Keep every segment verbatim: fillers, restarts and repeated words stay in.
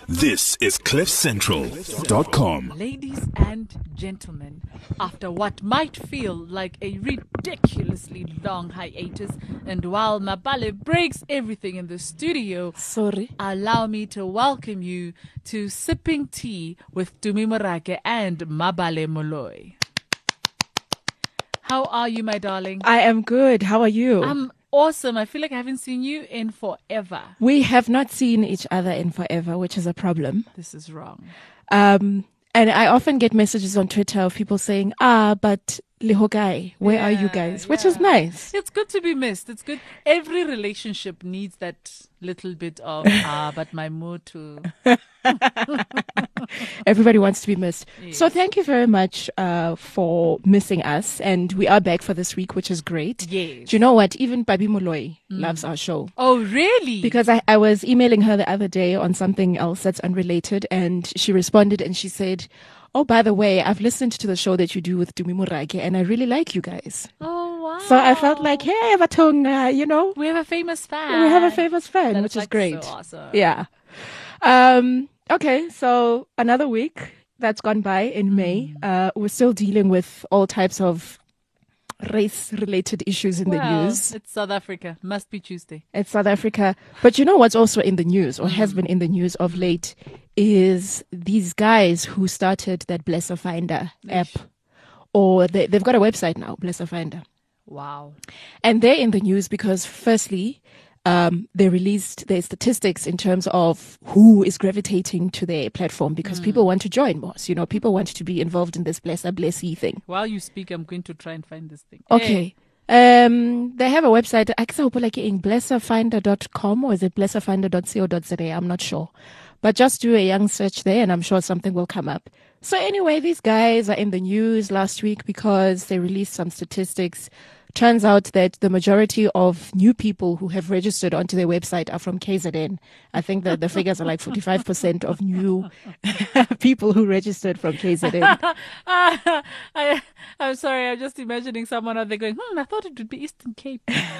This is cliff central dot com. Ladies and gentlemen, after what might feel like a ridiculously long hiatus, and while Mabale breaks everything in the studio, Sorry. allow me to welcome you to Sipping Tea with Tumi Morake and Mabale Moloi. How are you, my darling? I am good. How are you? I'm awesome. I feel like I haven't seen you in forever. We have not seen each other in forever, which is a problem. This is wrong. Um, and I often get messages on Twitter of people saying, ah, but Lihogai, where are you Yeah, guys? Which yeah. is nice. It's good to be missed. It's good. Every relationship needs that little bit of, ah, but my mood too. Everybody wants to be missed. Yes. So thank you very much uh, for missing us. And we are back for this week, which is great. Yes. Do you know what? Even Babi Moloi loves our show. Oh, really? Because I, I was emailing her the other day on something else that's unrelated, and she responded and she said, oh, by the way, I've listened to the show that you do with Tumi Morake, and I really like you guys. Oh, wow. So I felt like, hey, Vatonga, you know, we have a famous fan. we have a famous fan, That which is like great. So awesome. Yeah. Um, okay, so another week that's gone by in May. Uh, we're still dealing with all types of race-related issues in Well, the news. it's South Africa. Must be Tuesday. It's South Africa. But you know what's also in the news, or has been in the news of late, is these guys who started that Blesser Finder app. Or they, they've got a website now, Blesser Finder. Wow. And they're in the news because, firstly, um, they released their statistics in terms of who is gravitating to their platform because people want to join more. So, you know, people want to be involved in this Blesser Blessy thing. While you speak, I'm going to try and find this thing. Okay. Um, they have a website. I guess I'll put like in blesser finder dot com, or is it blesser finder dot co dot za? I'm not sure. But just do a young search there and I'm sure something will come up. So anyway, these guys are in the news last week because they released some statistics. Turns out that the majority of new people who have registered onto their website are from K Z N. I think that the figures are like forty-five percent of new people who registered from K Z N. I, I'm sorry. I'm just imagining someone out there going, hmm, I thought it would be Eastern Cape.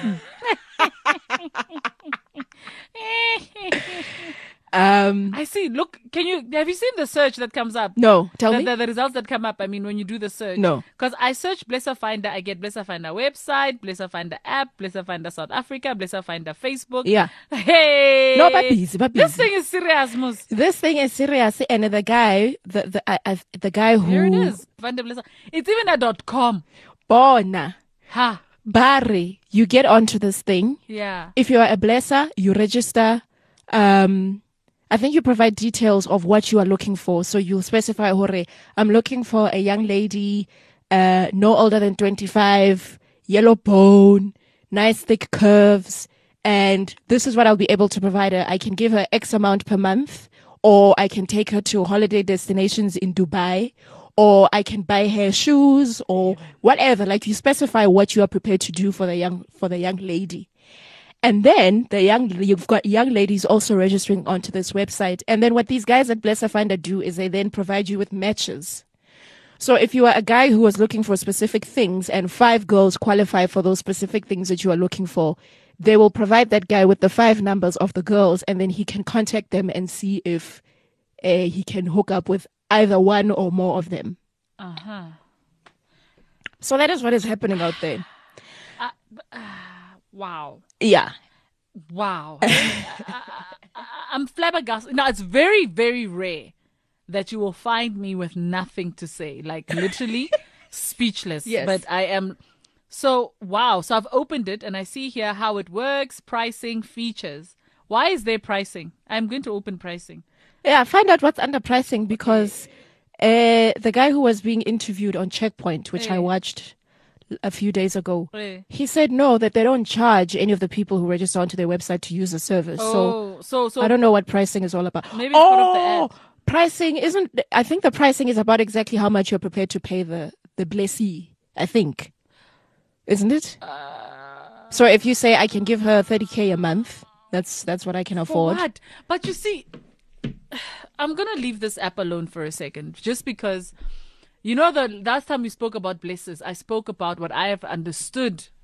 Um, I see. Look, can you, have you seen the search that comes up? no, tell the, me. The, the results that come up, I mean, when you do the search. No. Because I search Blesser Finder, I get Blesser Finder website, Blesser Finder app, Blesser Finder South Africa, Blesser Finder Facebook. Yeah. Hey. No, but busy, but This busy. thing is serious, Mus. This thing is serious, and the guy, the the I, I, the guy who Here it is. Finder Blesser. It's even a dot com. Bona Ha. Barry, you get onto this thing. Yeah. If you are a blesser, you register. Um, I think you provide details of what you are looking for. So you'll specify, Hore, I'm looking for a young lady, uh, no older than twenty-five, yellow bone, nice thick curves, and this is what I'll be able to provide her. I can give her X amount per month, or I can take her to holiday destinations in Dubai, or I can buy her shoes, or whatever. Like you specify what you are prepared to do for the young for the young lady. And then the young, you've got young ladies also registering onto this website. And then what these guys at Blesser Finder do is they then provide you with matches. So if you are a guy who was looking for specific things and five girls qualify for those specific things that you are looking for, they will provide that guy with the five numbers of the girls, and then he can contact them and see if uh, he can hook up with either one or more of them. Uh-huh. So that is what is happening out there. Wow. Yeah. Wow. I, I, I'm flabbergasted. Now, it's very, very rare that you will find me with nothing to say, like literally speechless. Yes. But I am. So, wow. So I've opened it and I see here how it works, pricing, features. Why is there pricing? I'm going to open pricing. Yeah, find out what's under pricing because uh, the guy who was being interviewed on Checkpoint, which I Eh. watched a few days ago, Eh. he said no, that they don't charge any of the people who register onto their website to use the service. So Oh, so, so I don't know what pricing is all about. Maybe it's part of the oh, ad. pricing isn't. I think the pricing is about exactly how much you're prepared to pay the the blessee. I think, isn't it? Uh, So if you say I can give her thirty k a month, that's that's what I can for afford. what? But you see, I'm going to leave this app alone for a second, just because, you know, the last time we spoke about blessers, I spoke about what I have understood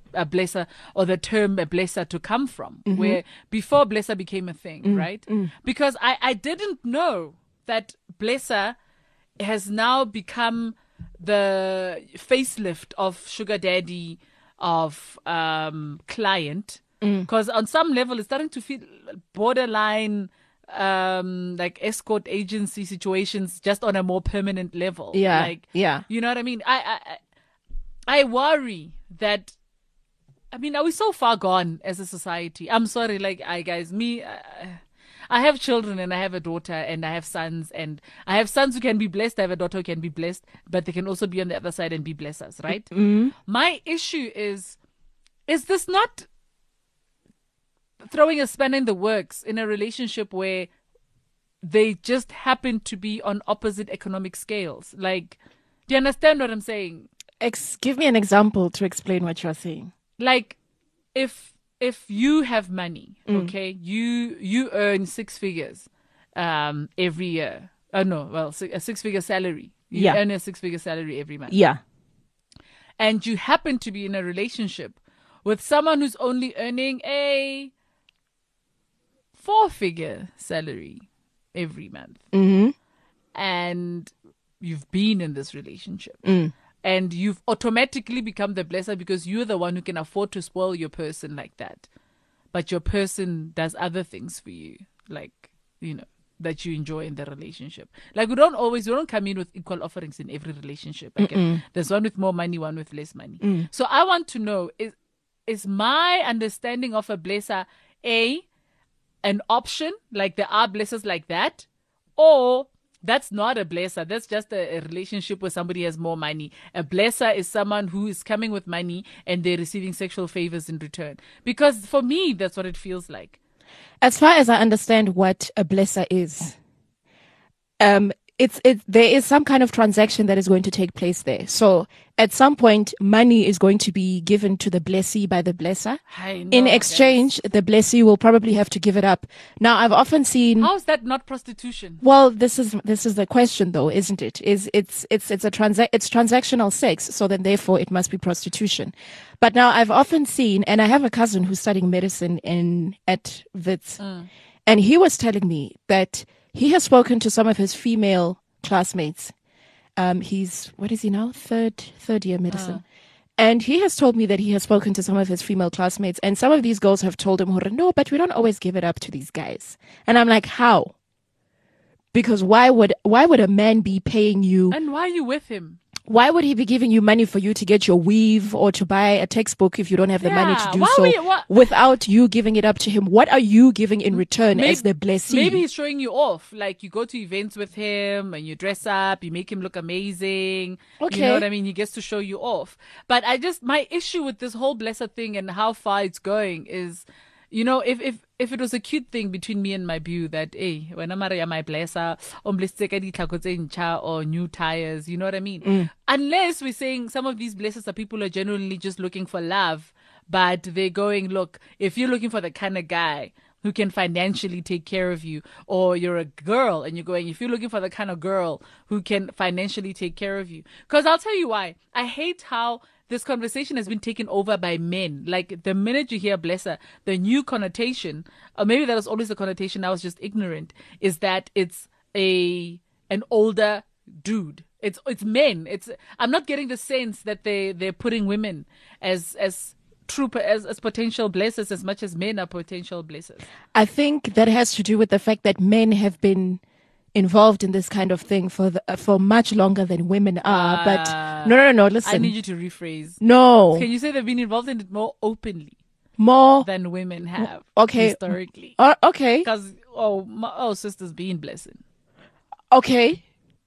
a blesser or the term a blesser to come from, mm-hmm. where before blesser became a thing, mm-hmm. right? Mm-hmm. Because I, I didn't know that blesser has now become the facelift of sugar daddy, of um, client. Because mm. on some level, it's starting to feel borderline um, like escort agency situations, just on a more permanent level. Yeah, like, yeah. You know what I mean? I, I, I worry that, I mean, are we so far gone as a society? I'm sorry, like, I guys, me, uh, I have children and I have a daughter and I have sons, and I have sons who can be blessed. I have a daughter who can be blessed, but they can also be on the other side and be blessers, right? Mm-hmm. My issue is, is this not throwing a spanner in the works in a relationship where they just happen to be on opposite economic scales? Like, do you understand what I'm saying? Ex- give me an example to explain what you're saying. Like, if if you have money, Mm. okay, you you earn six figures um, every year. Oh no, well, si- a six figure salary. You Yeah. earn a six figure salary every month. Yeah. And you happen to be in a relationship with someone who's only earning a four figure salary every month. Mm-hmm. And you've been in this relationship. Mm. And you've automatically become the blesser because you're the one who can afford to spoil your person like that. But your person does other things for you, like, you know, that you enjoy in the relationship. Like, we don't always, we don't come in with equal offerings in every relationship. Again, there's one with more money, one with less money. Mm. So I want to know, is, is my understanding of a blesser, A, an option, like there are blessers like that, or that's not a blesser. That's just a, a relationship where somebody has more money. A blesser is someone who is coming with money and they're receiving sexual favors in return. Because for me, that's what it feels like. As far as I understand what a blesser is, um, it's it. There is some kind of transaction that is going to take place there. So at some point, money is going to be given to the blessee by the blesser. I know, In exchange, guys. the blessee will probably have to give it up. Now, I've often seen. How is that not prostitution? Well, this is this is the question, though, isn't it? Is it's it's it's a transa- it's transactional sex, so then therefore it must be prostitution. But now I've often seen, and I have a cousin who's studying medicine in at Wits, Mm. and he was telling me that he has spoken to some of his female classmates. Um, he's what is he now? Third third year medicine. And he has told me that he has spoken to some of his female classmates, and some of these girls have told him, no, but we don't always give it up to these guys. And I'm like, how? Because why would why would a man be paying you? And why are you with him? Why would he be giving you money for you to get your weave or to buy a textbook if you don't have the money to Yeah, do why so we- what- without you giving it up to him? What are you giving in return Maybe- as the blessee? Maybe he's showing you off. Like, you go to events with him and you dress up, you make him look amazing. You Okay. know what I mean? He gets to show you off. But I just, my issue with this whole blesser thing and how far it's going is, you know, if if if it was a cute thing between me and my beau that, hey, when I'm my blesser, um, let's take a ditlhako tse ntjha or new tires, you know what I mean? Mm. Unless we're saying some of these blessers are people who are genuinely just looking for love, but they're going, look, if you're looking for the kind of guy who can financially take care of you, or you're a girl and you're going, if you're looking for the kind of girl who can financially take care of you. Because I'll tell you why. I hate how this conversation has been taken over by men. Like, the minute you hear blesser, the new connotation, or maybe that was always the connotation, I was just ignorant, is that it's a an older dude. It's it's men. It's I'm not getting the sense that they they're putting women as as true as, as potential blessers as much as men are potential blessers. I think that has to do with the fact that men have been involved in this kind of thing for the, uh, for much longer than women are. Uh, but no, no, no. Listen, I need you to rephrase. no Can you say they've been involved in it more openly more. than women have? Okay. Historically. Uh, okay, Because, oh, my, oh, sisters being blessing. okay.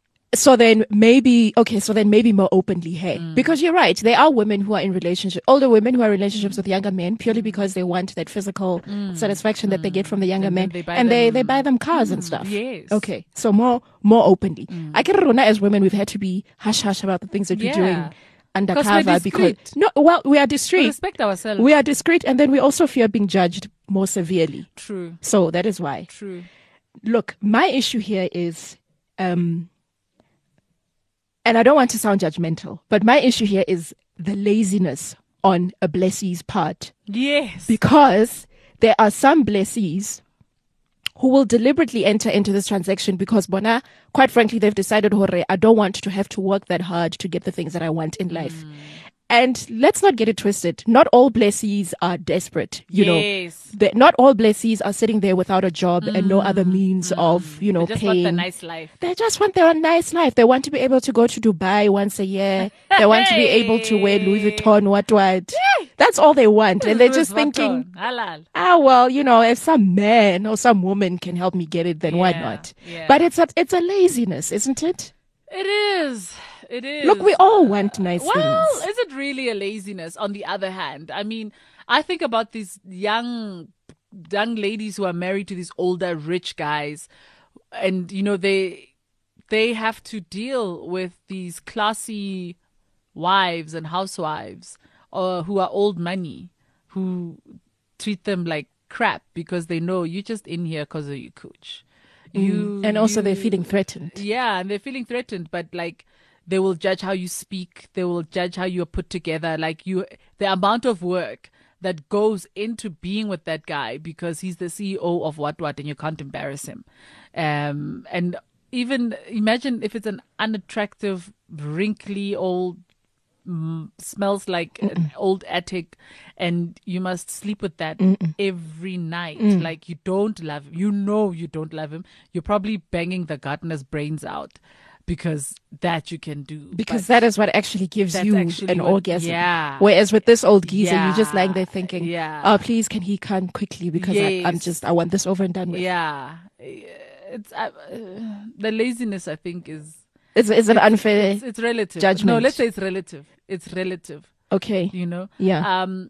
So then maybe okay. So then maybe more openly, hey, Mm. because you're right. There are women who are in relationship, older women who are in relationships with younger men purely because they want that physical satisfaction that they get from the younger And men, then they buy and they them- they buy them cars and stuff. yes. Okay. So more more openly. I can remember as women we've had to be hush hush about the things that we're Yeah. doing undercover we're because discreet. no, well we are We discreet. respect ourselves. We are discreet, and then we also fear being judged more severely. True. So that is why. True. Look, my issue here is, um, and I don't want to sound judgmental, but my issue here is the laziness on a blessee's part. Yes. Because there are some blessees who will deliberately enter into this transaction because, bona, quite frankly, they've decided, hore, I don't want to have to work that hard to get the things that I want in life. Mm. And let's not get it twisted. Not all blessees are desperate. You yes. know, the, not all blessees are sitting there without a job mm. and no other means mm. of, you know, they just paying. want the nice life. They just want their nice life. They want to be able to go to Dubai once a year. They want to be able to wear Louis Vuitton, what, what. That's all they want. And they're just thinking, halal. Ah, well, you know, if some man or some woman can help me get it, then yeah. why not? Yeah. But it's a, it's a laziness, isn't it? It is. It is. Look, we all want nice well, things. Is it really a laziness on the other hand? I mean, I think about these young young ladies who are married to these older rich guys, and you know, they they have to deal with these classy wives and housewives uh, who are old money, who treat them like crap because they know you're just in here because of your cooch. You, and also you, they're feeling threatened. Yeah, and they're feeling threatened, but like they will judge how you speak. They will judge how you're put together. Like you, the amount of work that goes into being with that guy because he's the C E O of what what and you can't embarrass him. Um, and even imagine if it's an unattractive, wrinkly old, mm, smells like Mm-mm. an old attic, and you must sleep with that Mm-mm. every night. Mm. Like you don't love him. You know you don't love him. You're probably banging the gardener's brains out. Because that you can do. Because that is what actually gives you actually an what, orgasm. Yeah. Whereas with this old geezer, yeah. you're just lying there thinking, yeah. oh, please, can he come quickly? Because yes. I, I'm just, I want this over and done with. Yeah. It's uh, the laziness, I think, is... It's, it's an unfair it's, it's relative. judgment. No, let's say it's relative. It's relative. Okay. You know? Yeah. Um,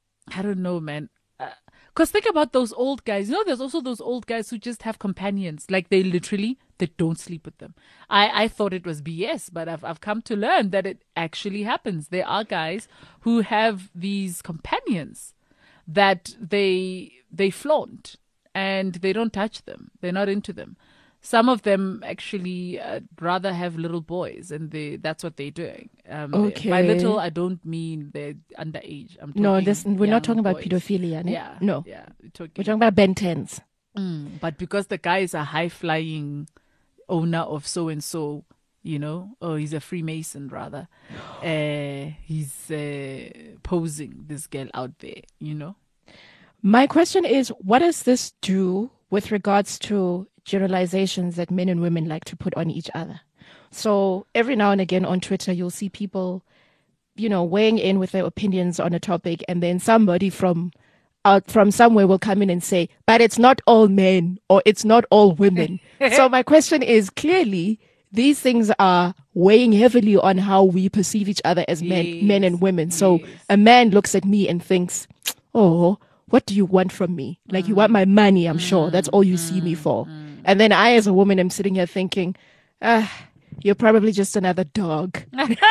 I don't know, man. Because think about those old guys. You know, there's also those old guys who just have companions. Like they literally, they don't sleep with them. I, I thought it was B S, but I've I've come to learn that it actually happens. There are guys who have these companions that they they flaunt and they don't touch them. They're not into them. Some of them actually uh, rather have little boys, and they that's what they're doing. Um, okay. By little, I don't mean they're underage. I'm no, this, we're not talking boys. about pedophilia. Ne? Yeah. No. Yeah. We're talking, we're talking about Ben tens. Mm, but because the guy is a high-flying owner of so-and-so, you know, or he's a Freemason, rather, uh, he's uh, posing this girl out there, you know. My question is, what does this do with regards to generalizations that men and women like to put on each other? So every now and again on Twitter, you'll see people, you know, weighing in with their opinions on a topic, and then somebody from out from somewhere will come in and say, but it's not all men or it's not all women. So my question is, clearly, these things are weighing heavily on how we perceive each other as men, yes. men and women. So yes. a man looks at me and thinks, oh, what do you want from me? Like, mm. you want my money, I'm mm. sure. That's all you mm. see me for. Mm. And then I, as a woman, am sitting here thinking, ah, you're probably just another dog.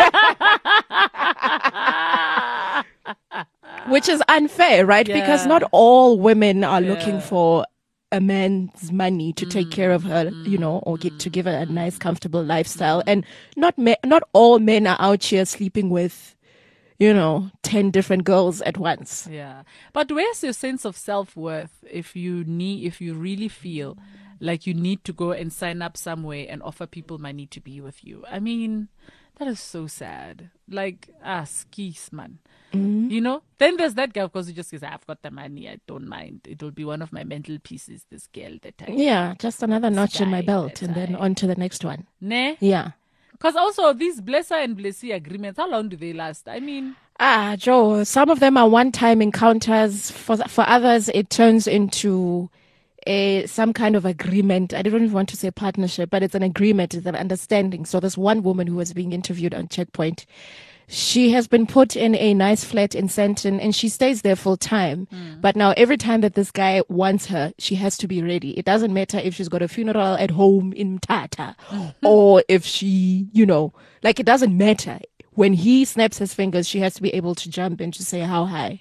Which is unfair, right? Yeah. Because not all women are yeah. looking for a man's money to mm. take care of her, mm. you know, or get to give her a nice, comfortable lifestyle. Mm. And not me- not all men are out here sleeping with, you know, ten different girls at once. Yeah. But where's your sense of self-worth if you need, if you really feel like you need to go and sign up somewhere and offer people money to be with you? I mean, that is so sad. Like, ah, skis, man. Mm-hmm. You know? Then there's that guy, of course, who just says, I've got the money, I don't mind. It will be one of my mental pieces, this girl that I... Yeah, just another notch in my belt, and I... then on to the next one. Ne? Yeah. Because also, these blesser and blessee agreements, how long do they last? I mean... Ah, Joe, some of them are one-time encounters. For for others, it turns into a some kind of agreement. I don't even want to say partnership, but it's an agreement, it's an understanding. So there's one woman who was being interviewed on Checkpoint. She has been put in a nice flat in Sandton, and she stays there full time. Mm. But now every time that this guy wants her, she has to be ready. It doesn't matter if she's got a funeral at home in Mthatha or if she, you know, like it doesn't matter. When he snaps his fingers, she has to be able to jump and to say how high.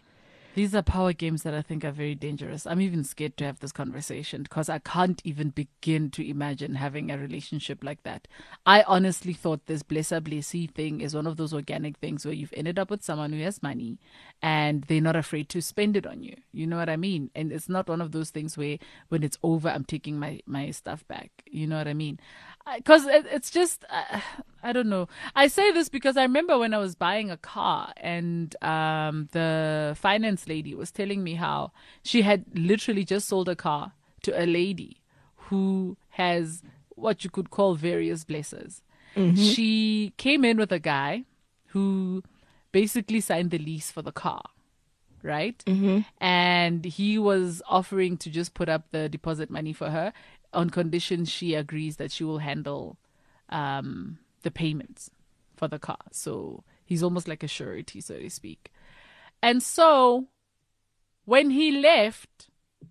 These are power games that I think are very dangerous. I'm even scared to have this conversation because I can't even begin to imagine having a relationship like that. I honestly thought this blesser blessee thing is one of those organic things where you've ended up with someone who has money and they're not afraid to spend it on you. You know what I mean? And it's not one of those things where when it's over, I'm taking my, my stuff back. You know what I mean? Because it, it's just, uh, I don't know. I say this because I remember when I was buying a car and um, the finance lady was telling me how she had literally just sold a car to a lady who has what you could call various blessers. Mm-hmm. She came in with a guy who basically signed the lease for the car, right? Mm-hmm. And he was offering to just put up the deposit money for her on condition she agrees that she will handle um, the payments for the car. So he's almost like a surety, so to speak. And so when he left,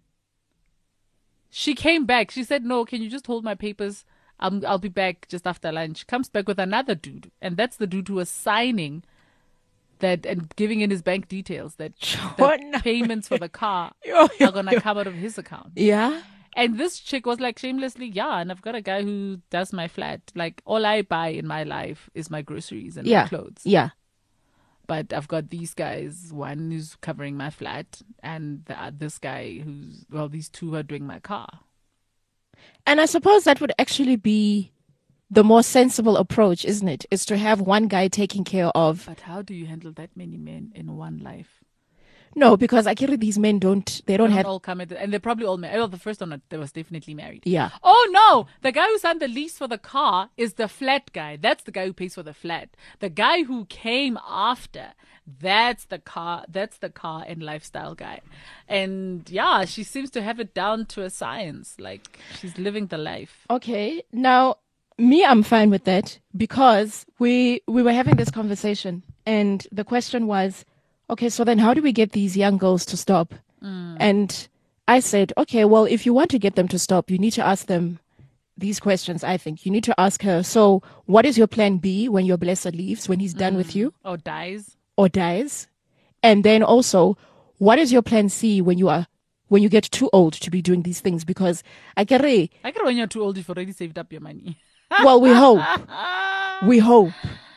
she came back. She said, no, can you just hold my papers? I'll, I'll be back just after lunch. Comes back with another dude. And that's the dude who was signing that and giving in his bank details that, that no. payments for the car Yo, yo, are going to come out of his account. Yeah. And this chick was like shamelessly, yeah, and I've got a guy who does my flat. Like, all I buy in my life is my groceries and yeah. my clothes. Yeah. But I've got these guys, one who's covering my flat, and the, uh, this guy who's, well, these two are doing my car. And I suppose that would actually be the more sensible approach, isn't it? Is to have one guy taking care of. But how do you handle that many men in one life? No, because I carry these men don't, they don't, They don't have. all come at, and they're probably all married. Well, the first one that was definitely married. Yeah. Oh no, the guy who signed the lease for the car is the flat guy. That's the guy who pays for the flat. The guy who came after, that's the car. That's the car and lifestyle guy. And yeah, she seems to have it down to a science. Like she's living the life. Okay. Now, me, I'm fine with that because we we were having this conversation, and the question was, okay, so then how do we get these young girls to stop? Mm. And I said, okay, well, if you want to get them to stop, you need to ask them these questions, I think. You need to ask her, so what is your plan B when your blesser leaves, when he's done mm. with you? Or dies. Or dies. And then also, what is your plan C when you are when you get too old to be doing these things? Because I get it. I get when you're too old, you've already saved up your money. Well, we hope. We hope.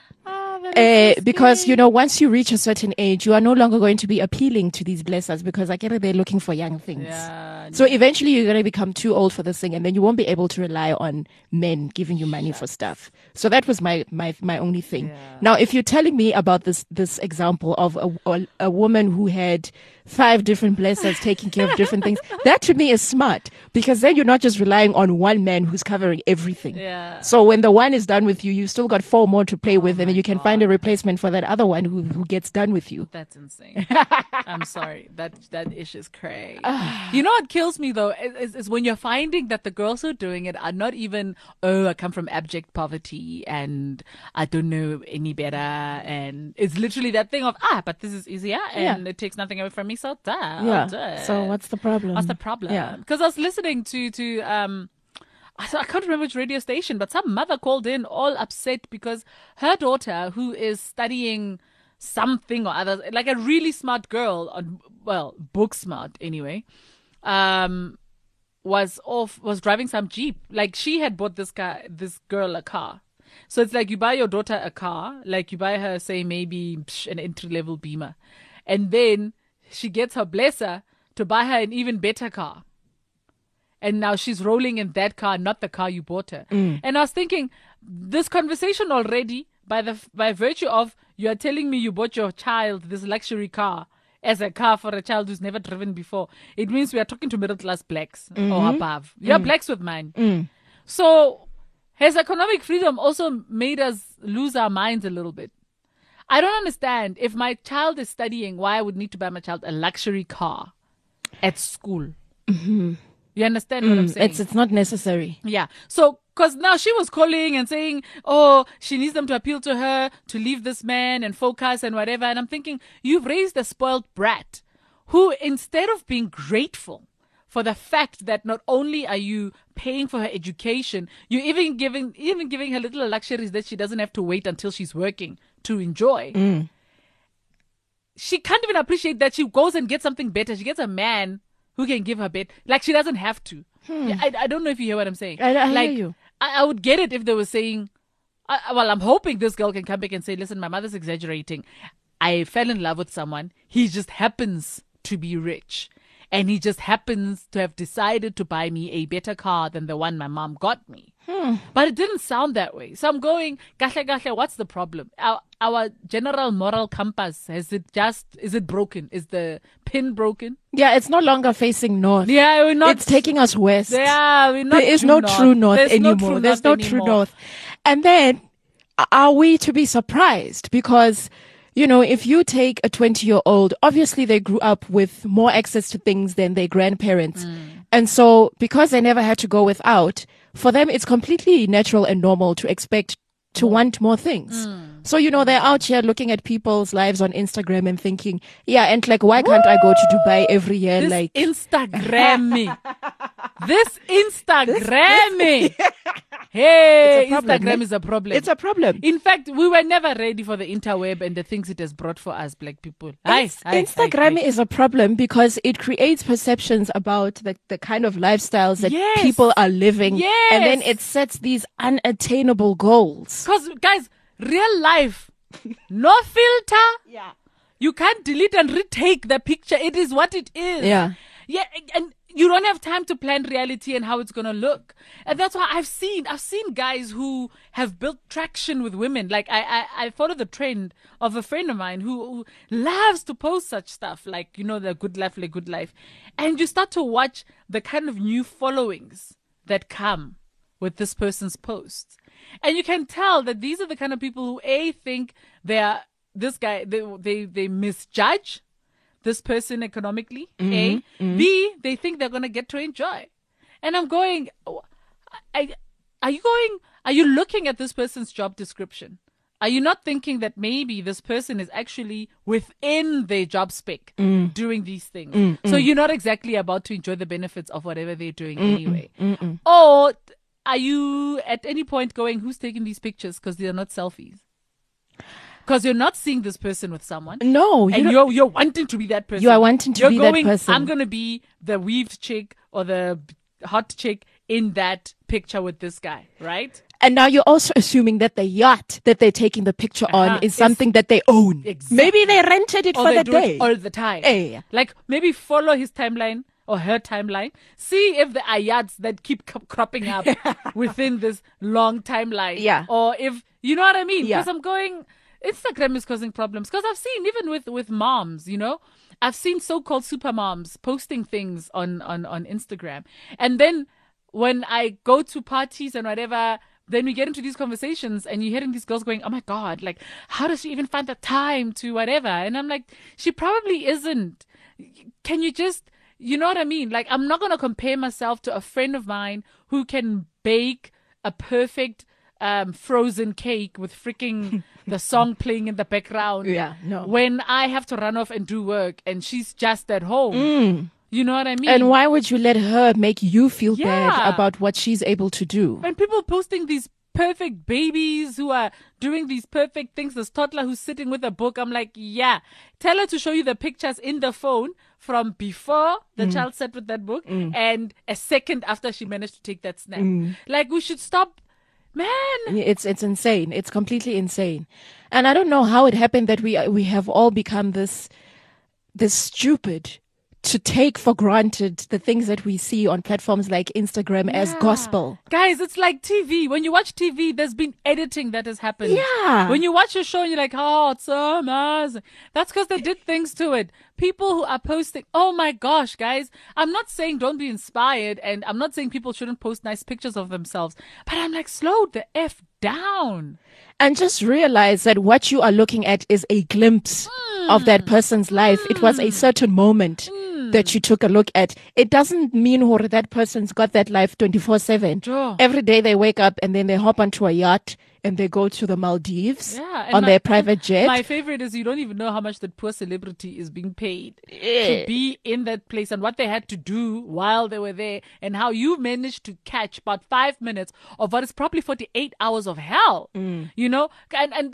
Uh, because, you know, once you reach a certain age, you are no longer going to be appealing to these blessers because I get it, they're looking for young things. Yeah, so eventually you're going to become too old for this thing, and then you won't be able to rely on men giving you money for stuff. So that was my, my, my only thing. Yeah. Now, if you're telling me about this, this example of a, a, a woman who had five different blessers taking care of different things, that to me is smart because then you're not just relying on one man who's covering everything. Yeah. So when the one is done with you, you've still got four more to play Oh with, and then you can God. find a replacement for that other one who, who gets done with you. That's insane. I'm sorry. That that ish is crazy. You know what kills me though is, is when you're finding that the girls who are doing it are not even, oh, I come from abject poverty and I don't know any better, and it's literally that thing of ah, but this is easier and Yeah. it takes nothing away from me, so duh, I'll Yeah. do it. So what's the problem? What's the problem? Yeah. Because I was listening to to um. I I can't remember which radio station, but some mother called in all upset because her daughter, who is studying something or other, like a really smart girl, on, well, book smart anyway, um, was off, was driving some Jeep. Like she had bought this guy, this girl a car. So it's like you buy your daughter a car, like you buy her, say, maybe psh, an entry level Beamer. And then she gets her blesser to buy her an even better car. And now she's rolling in that car, not the car you bought her. Mm. And I was thinking, this conversation already, by the by virtue of you are telling me you bought your child this luxury car as a car for a child who's never driven before, it means we are talking to middle class blacks mm-hmm. or above. You're mm. blacks with mine. Mm. So has economic freedom also made us lose our minds a little bit? I don't understand. If my child is studying, why I would need to buy my child a luxury car at school. Mm-hmm. You understand what mm, I'm saying? It's it's not necessary. Yeah. So, because now she was calling and saying, oh, she needs them to appeal to her to leave this man and focus and whatever. And I'm thinking, you've raised a spoiled brat who, instead of being grateful for the fact that not only are you paying for her education, you're even giving even giving her little luxuries that she doesn't have to wait until she's working to enjoy. Mm. she can't even appreciate that she goes and gets something better. She gets a man who can give her bed. Like, she doesn't have to. Hmm. I, I don't know if you hear what I'm saying. I, I like, hear you. I, I would get it if they were saying, I, well, I'm hoping this girl can come back and say, listen, my mother's exaggerating. I fell in love with someone. He just happens to be rich. And he just happens to have decided to buy me a better car than the one my mom got me. Hmm. But it didn't sound that way. So I'm going, gahle, gahle, what's the problem? Our, our general moral compass, has it just, is it broken? Is the pin broken? Yeah, it's no longer facing north. Yeah, we're not. It's taking us west. Yeah, we're not. There is no north. true north There's anymore. No true There's north no anymore. true north. And then, are we to be surprised? Because, you know, if you take a twenty-year-old, obviously they grew up with more access to things than their grandparents. Mm. And so, because they never had to go without, for them, it's completely natural and normal to expect to want more things. Mm. So, you know, they're out here looking at people's lives on Instagram and thinking, yeah, and like, why can't Woo! I go to Dubai every year? This like Instagram me. This Instagram me. Hey, problem, Instagram man. is a problem. It's a problem. In fact, we were never ready for the interweb and the things it has brought for us, black people. Aye, aye, Instagram aye, aye. is a problem because it creates perceptions about the, the kind of lifestyles that Yes. people are living. Yes. And then it sets these unattainable goals. Because, guys, real life, no filter. Yeah. You can't delete and retake the picture. It is what it is. Yeah. Yeah, and you don't have time to plan reality and how it's going to look. And that's why I've seen, I've seen guys who have built traction with women. Like I, I, I follow the trend of a friend of mine who, who loves to post such stuff. Like, you know, the good life, the good life. And you start to watch the kind of new followings that come with this person's posts. And you can tell that these are the kind of people who A, think they are, this guy, they, they, they misjudge this person economically, mm-hmm, A. Mm-hmm. B, they think they're going to get to enjoy. And I'm going, I, are you going, are you looking at this person's job description? Are you not thinking that maybe this person is actually within their job spec mm. doing these things? Mm, so mm. you're not exactly about to enjoy the benefits of whatever they're doing mm, anyway. Mm, mm, or are you at any point going, who's taking these pictures? Because they're not selfies. Because you're not seeing this person with someone. No. You and you're, you're wanting to be that person. You are wanting to you're be going, that person. I'm going to be the weaved chick or the hot chick in that picture with this guy, right? And now you're also assuming that the yacht that they're taking the picture uh-huh. on is something it's, that they own. Exactly. Maybe they rented it or for they the do day. It all the time. Hey. Like maybe follow his timeline or her timeline. See if there are yachts that keep c- cropping up within this long timeline. Yeah. Or if, you know what I mean? Yeah. Because I'm going, Instagram is causing problems. Because I've seen, even with, with moms, you know, I've seen so-called super moms posting things on, on, on Instagram. And then when I go to parties and whatever, then we get into these conversations and you're hearing these girls going, oh my God, like, how does she even find the time to whatever? And I'm like, she probably isn't. Can you just, you know what I mean? Like, I'm not going to compare myself to a friend of mine who can bake a perfect um, frozen cake with freaking the song playing in the background. Yeah, no. When I have to run off and do work and she's just at home. Mm. You know what I mean? And why would you let her make you feel yeah. bad about what she's able to do? And people posting these perfect babies who are doing these perfect things. This toddler who's sitting with a book. I'm like, yeah. Tell her to show you the pictures in the phone from before the mm. child sat with that book mm. and a second after she managed to take that snap. Mm. Like, we should stop. Man. It's it's insane. It's completely insane. And I don't know how it happened that we we have all become this this stupid to take for granted the things that we see on platforms like Instagram yeah. as gospel. Guys, it's like T V. When you watch T V, there's been editing that has happened. Yeah. When you watch a show and you're like, oh, it's so amazing. That's because they did things to it. People who are posting, oh my gosh, guys, I'm not saying don't be inspired, and I'm not saying people shouldn't post nice pictures of themselves, but I'm like, slow the F down. And just realize that what you are looking at is a glimpse mm. of that person's life. Mm. It was a certain moment mm. that you took a look at. It doesn't mean that that person's got that life twenty-four seven. Sure. Every day they wake up and then they hop onto a yacht and they go to the Maldives yeah, on my, their private jet. My favorite is you don't even know how much that poor celebrity is being paid yeah. to be in that place and what they had to do while they were there and how you managed to catch about five minutes of what is probably forty-eight hours of hell. Mm. You know? And, and uh,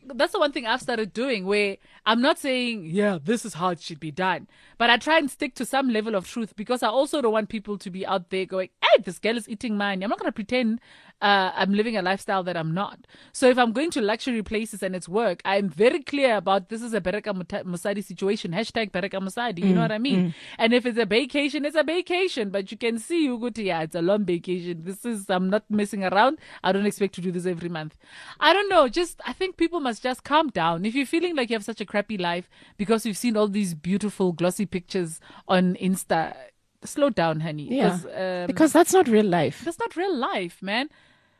that's the one thing I've started doing where I'm not saying, yeah, this is how it should be done. But I try and stick to some level of truth because I also don't want people to be out there going, hey, this girl is eating money. I'm not going to pretend uh, I'm living a lifestyle that I'm not. So if I'm going to luxury places and it's work, I'm very clear about this is a Bereka Musadi situation. Hashtag Bereka Musadi. You know what I mean? Mm. And if it's a vacation, it's a vacation. But you can see, you go to, yeah, it's a long vacation. This is, I'm not messing around. I don't expect to do this every month. I don't know. Just, I think people must just calm down. If you're feeling like you have such a crappy life because you've seen all these beautiful glossy pictures on Insta, slow down, honey. Yeah. Um, because that's not real life. That's not real life, man.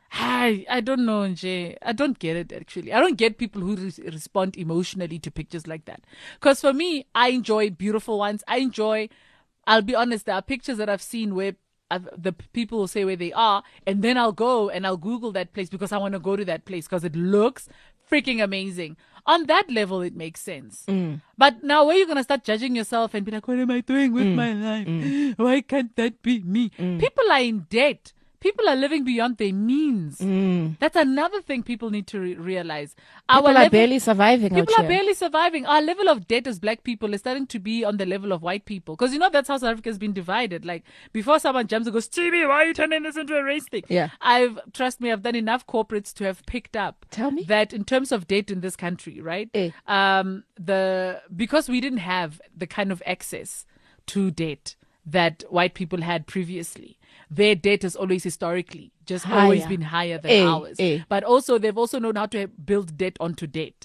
I, I don't know, Nje. I don't get it, actually. I don't get people who re- respond emotionally to pictures like that. Because for me, I enjoy beautiful ones. I enjoy, I'll be honest, there are pictures that I've seen where I've, the people will say where they are, and then I'll go and I'll Google that place because I want to go to that place because it looks freaking amazing. On that level, it makes sense. Mm. But now where you're going to start judging yourself and be like, what am I doing with mm. my life? Mm. Why can't that be me? Mm. People are in debt. People are living beyond their means. Mm. That's another thing people need to re- realize. People Our are level, barely surviving. People out are here. barely surviving. Our level of debt as black people is starting to be on the level of white people. Because, you know, that's how South Africa has been divided. Like, before someone jumps and goes, Stevie, why are you turning this into a race thing? Yeah. I've, trust me, I've done enough corporates to have picked up. Tell me. That in terms of debt in this country, right? Eh. Um, the because we didn't have the kind of access to debt that white people had previously. Their debt has always historically just higher. always been higher than eh, ours. Eh. But also, they've also known how to build debt onto debt.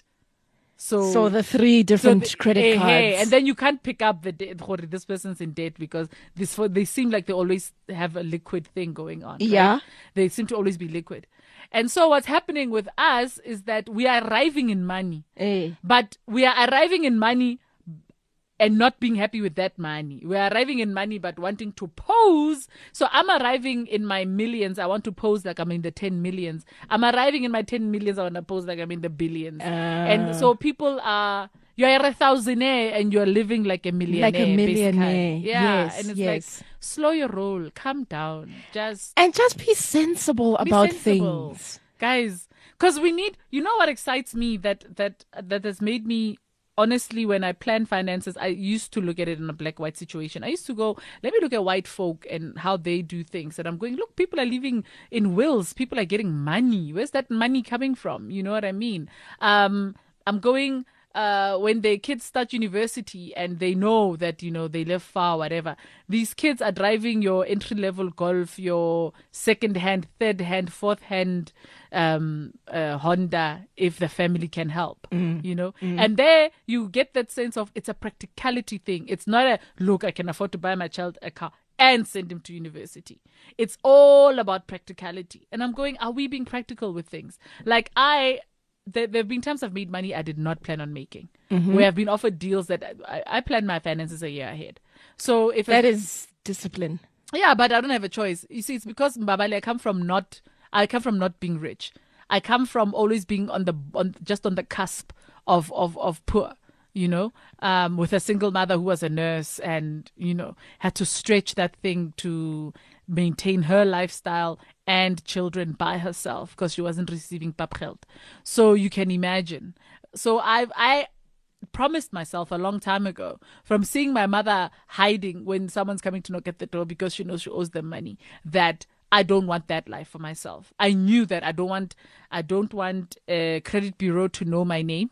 So, so the three different so the, credit eh, cards. Hey, and then you can't pick up the debt. This person's in debt because this they seem like they always have a liquid thing going on. Right? Yeah. They seem to always be liquid. And so what's happening with us is that we are arriving in money. Eh. But we are arriving in money and not being happy with that money. We're arriving in money but wanting to pose. So I'm arriving in my millions. I want to pose like I'm in the ten millions. I'm arriving in my ten millions. I want to pose like I'm in the billions. Uh, and so people are, you're a thousandaire and you're living like a millionaire. Like a millionaire. Basically. Yeah. Yes, and it's yes. like, slow your roll. Calm down. Just. And just be sensible be about sensible. things. Guys, because we need, you know what excites me that, that, that has made me, honestly, when I plan finances, I used to look at it in a black-white situation. I used to go, let me look at white folk and how they do things. And I'm going, look, people are living in wills. People are getting money. Where's that money coming from? You know what I mean? Um, I'm going... Uh, when their kids start university and they know that, you know, they live far, whatever, these kids are driving your entry-level Golf, your second-hand, third-hand, fourth-hand um, uh, Honda, if the family can help, mm. you know. Mm. And there you get that sense of it's a practicality thing. It's not a, look, I can afford to buy my child a car and send him to university. It's all about practicality. And I'm going, are we being practical with things? Like I... There, there have been times I've made money I did not plan on making. Mm-hmm. Where I've been offered deals that I, I plan my finances a year ahead. So if that is discipline. Yeah, but I don't have a choice. You see, it's because Mbabali, I come from not, I come from not being rich. I come from always being on the, on just on the cusp of of of poor. You know, um, with a single mother who was a nurse and, you know, had to stretch that thing to maintain her lifestyle and children by herself because she wasn't receiving papgeld. So you can imagine. So I've, I promised myself a long time ago from seeing my mother hiding when someone's coming to knock at the door because she knows she owes them money, that I don't want that life for myself. I knew that I don't want, I don't want a credit bureau to know my name.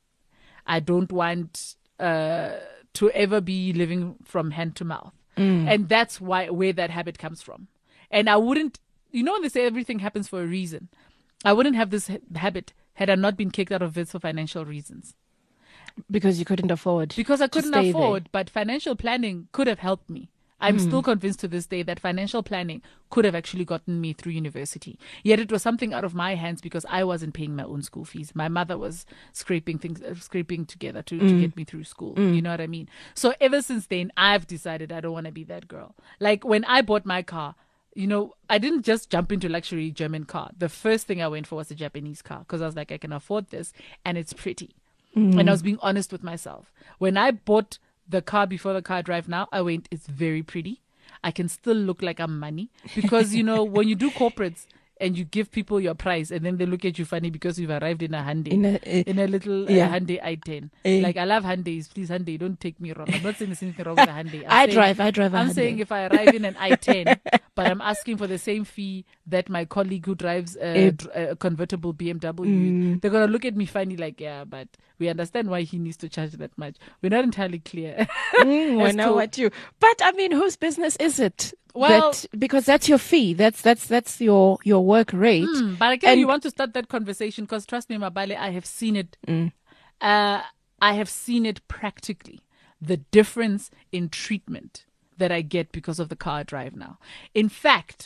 I don't want uh, to ever be living from hand to mouth. Mm. And that's why where that habit comes from. And I wouldn't, you know, when they say everything happens for a reason, I wouldn't have this ha- habit had I not been kicked out of Wits for financial reasons. Because you couldn't afford. Because I couldn't afford, there. But financial planning could have helped me. I'm mm. still convinced to this day that financial planning could have actually gotten me through university. Yet it was something out of my hands because I wasn't paying my own school fees. My mother was scraping things, uh, scraping together to, mm. to get me through school. Mm. You know what I mean? So ever since then, I've decided I don't want to be that girl. Like when I bought my car, you know, I didn't just jump into luxury German car. The first thing I went for was a Japanese car because I was like, I can afford this and it's pretty. Mm. And I was being honest with myself. When I bought the car before the car I drive now, I went, it's very pretty. I can still look like I'm money because, you know, when you do corporates, and you give people your price, and then they look at you funny because you've arrived in a Hyundai, In a, uh, in a little yeah. uh, Hyundai i ten. Eh. Like, I love Hyundais. Please, Hyundai, don't take me wrong. I'm not saying there's anything wrong with a Hyundai. I'm I saying- drive, I drive a I'm Hyundai. saying if I arrive in an i ten, but I'm asking for the same fee that my colleague who drives a, Eh. dr- a convertible B M W, Mm. they're going to look at me funny like, yeah, but we understand why he needs to charge that much. We're not entirely clear. Mm, I as know to- what you. But I mean, whose business is it? Well- that, because that's your fee. That's that's that's your your work rate. Mm, but again, And- you want to start that conversation because trust me, Mabale, I have seen it. Mm. Uh, I have seen it practically. The difference in treatment that I get because of the car I drive now. In fact,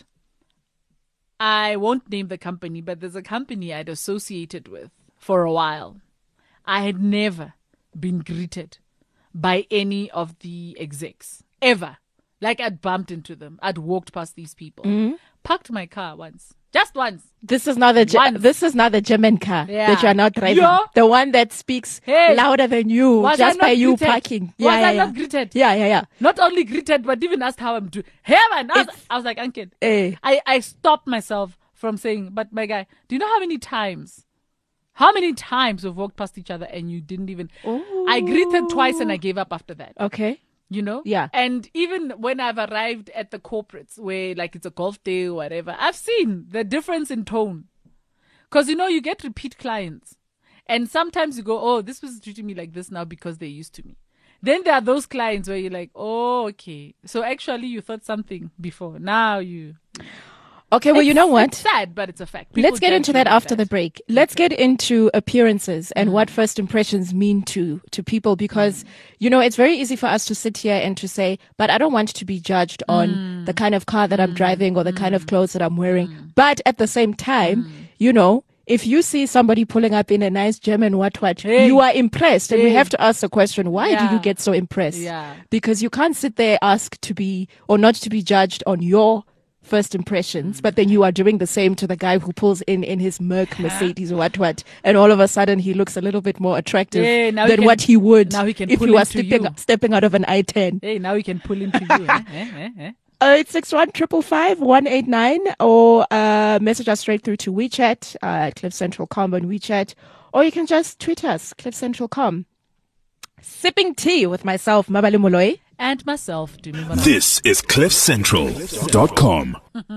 I won't name the company, but there's a company I'd associated with for a while. I had never been greeted by any of the execs, ever. Like, I'd bumped into them. I'd walked past these people. Mm-hmm. Parked my car once. Just once. This is not the Ge- Once. this is not the German car Yeah. that you are not driving. Yeah. The one that speaks Hey. louder than you Was just I by not you greeted? parking. Was Yeah, I yeah, yeah. not greeted? Yeah, yeah, yeah. Not only greeted, but even asked how I'm doing. Hey, man. I was, It's- I was like, Uncle. Eh. I, I stopped myself from saying, but my guy, do you know how many times, how many times we've walked past each other and you didn't even, I greeted twice and I gave up after that. Okay. You know? Yeah. And even when I've arrived at the corporates where like it's a golf day or whatever, I've seen the difference in tone. Because, you know, you get repeat clients. And sometimes you go, oh, this was treating me like this now because they're used to me. Then there are those clients where you're like, oh, okay. So actually you thought something before. Now you... Okay, well, you know It's- what? It's sad, but it's a fact. People Let's get judge into you that like after the break. Let's get into appearances and Mm. what first impressions mean to to people because Mm. you know it's very easy for us to sit here and to say, but I don't want to be judged on Mm. the kind of car that I'm driving or the kind of clothes that I'm wearing. But at the same time, Mm. you know, if you see somebody pulling up in a nice German what what, Hey. you are impressed, and we Hey. have to ask the question: why do Yeah. you get so impressed? Yeah. Because you can't sit there ask to be or not to be judged on your first impressions, but then you are doing the same to the guy who pulls in in his Merc Mercedes or what what, and all of a sudden he looks a little bit more attractive Yeah, now he than can- what he would now he can if pull he was into stepping you. stepping out of an I ten. Hey, now we can pull into you. eh? Eh, eh, eh? Uh, it's six one triple five one eight nine or uh, message us straight through to WeChat uh, at Cliff Central Com on WeChat, or you can just tweet us Cliff Central Com. Sipping tea with myself, Mabale Moloi. And myself, Dumi Moraki. This is cliff central dot com.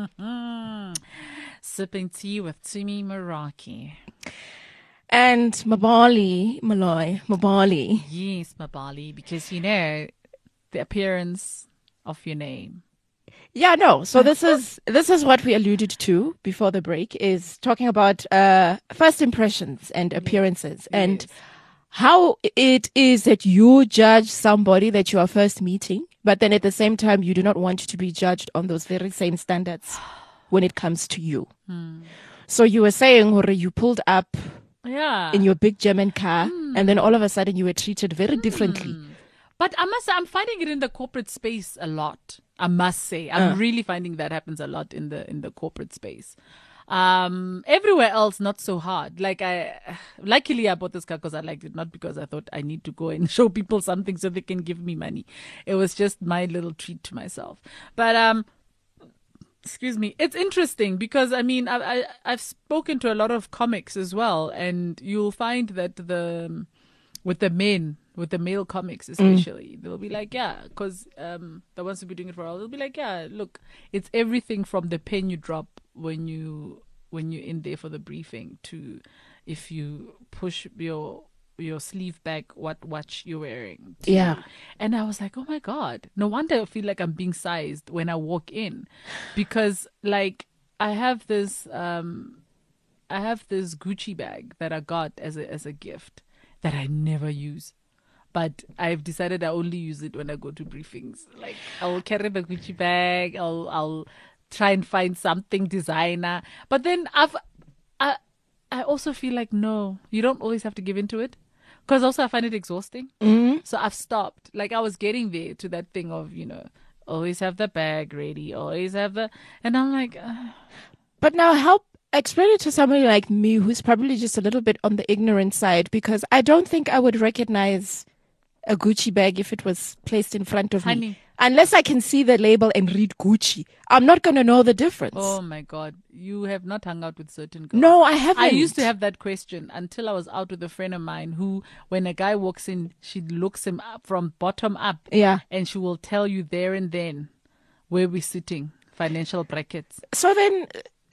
Sipping tea with Tumi Meraki. And Mabali Moloi, Mabali. Yes, Mabali, because you know the appearance of your name. Yeah, no. So this is this is what we alluded to before the break, is talking about uh, first impressions and appearances and how it is that you judge somebody that you are first meeting, but then at the same time you do not want to be judged on those very same standards when it comes to you. So you were saying, Hore, you pulled up Yeah. in your big German car, and then all of a sudden you were treated very differently. But I must say, I'm finding it in the corporate space a lot. I must say, I'm really finding that happens a lot in the in the corporate space. Um, everywhere else, not so hard. Like I, luckily I bought this car because I liked it, not because I thought I need to go and show people something so they can give me money. It was just my little treat to myself. But um, excuse me, it's interesting because I mean I, I I've spoken to a lot of comics as well, and you'll find that the with the men. With the male comics, especially, they'll be like, yeah, because um, the ones who've been doing it for a while, they'll be like, yeah, look, it's everything from the pen you drop when you when you're in there for the briefing to if you push your your sleeve back, what watch you're wearing. to- Yeah. And I was like, oh my god, no wonder I feel like I'm being sized when I walk in, because like I have this um, I have this Gucci bag that I got as a as a gift that I never use. But I've decided I only use it when I go to briefings. Like I'll carry the Gucci bag. I'll I'll try and find something designer. But then I've I I also feel like no, you don't always have to give into it, because also I find it exhausting. Mm-hmm. So I've stopped. Like I was getting there to that thing of you know always have the bag ready, always have the, and I'm like. Uh, But now help explain it to somebody like me who's probably just a little bit on the ignorant side, because I don't think I would recognize a Gucci bag if it was placed in front of me. Honey. unless I can see the label and read Gucci, I'm not going to know the difference. Oh my God. You have not hung out with certain girls. No, I haven't. I used to have that question until I was out with a friend of mine who, when a guy walks in, she looks him up from bottom up. Yeah. And she will tell you there and then where we're sitting, financial brackets. So then,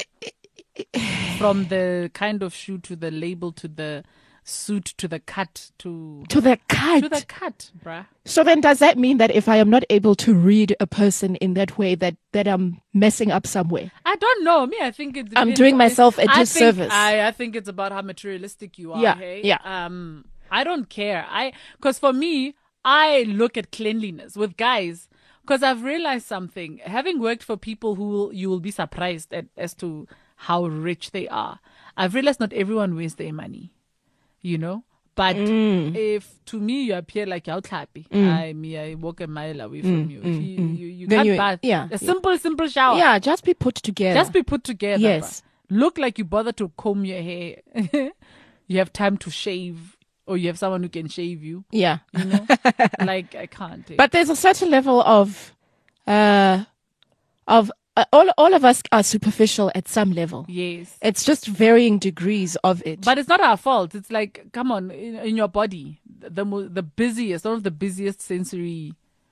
From the kind of shoe to the label to the suit to the cut to to the cut. to the cut, bruh. So then does that mean that if I am not able to read a person in that way, that, that I'm messing up somewhere? I don't know. Me, I think it's. I'm doing myself a I disservice. Think, I, I think it's about how materialistic you are. Yeah, Hey? yeah. Um, I don't care. I because for me, I look at cleanliness with guys because I've realized something. Having worked for people who will, you will be surprised at as to how rich they are. I've realized not everyone wastes their money. You know, but Mm. if to me you appear like you're happy, I me I walk a mile away from you. If you, you, you Then can't you- bath, yeah, a simple, simple shower. Yeah, just be put together. Just be put together. Yes. bruh. Look like you bother to comb your hair. You have time to shave, or you have someone who can shave you. yeah. You know, like I can't. eh. But there's a certain level of, uh, of uh, all all of us are superficial at some level. yes, It's just varying degrees of it. but it's not our fault. It's like, come on, in, in your body, the mo- the busiest, one of the busiest sensory.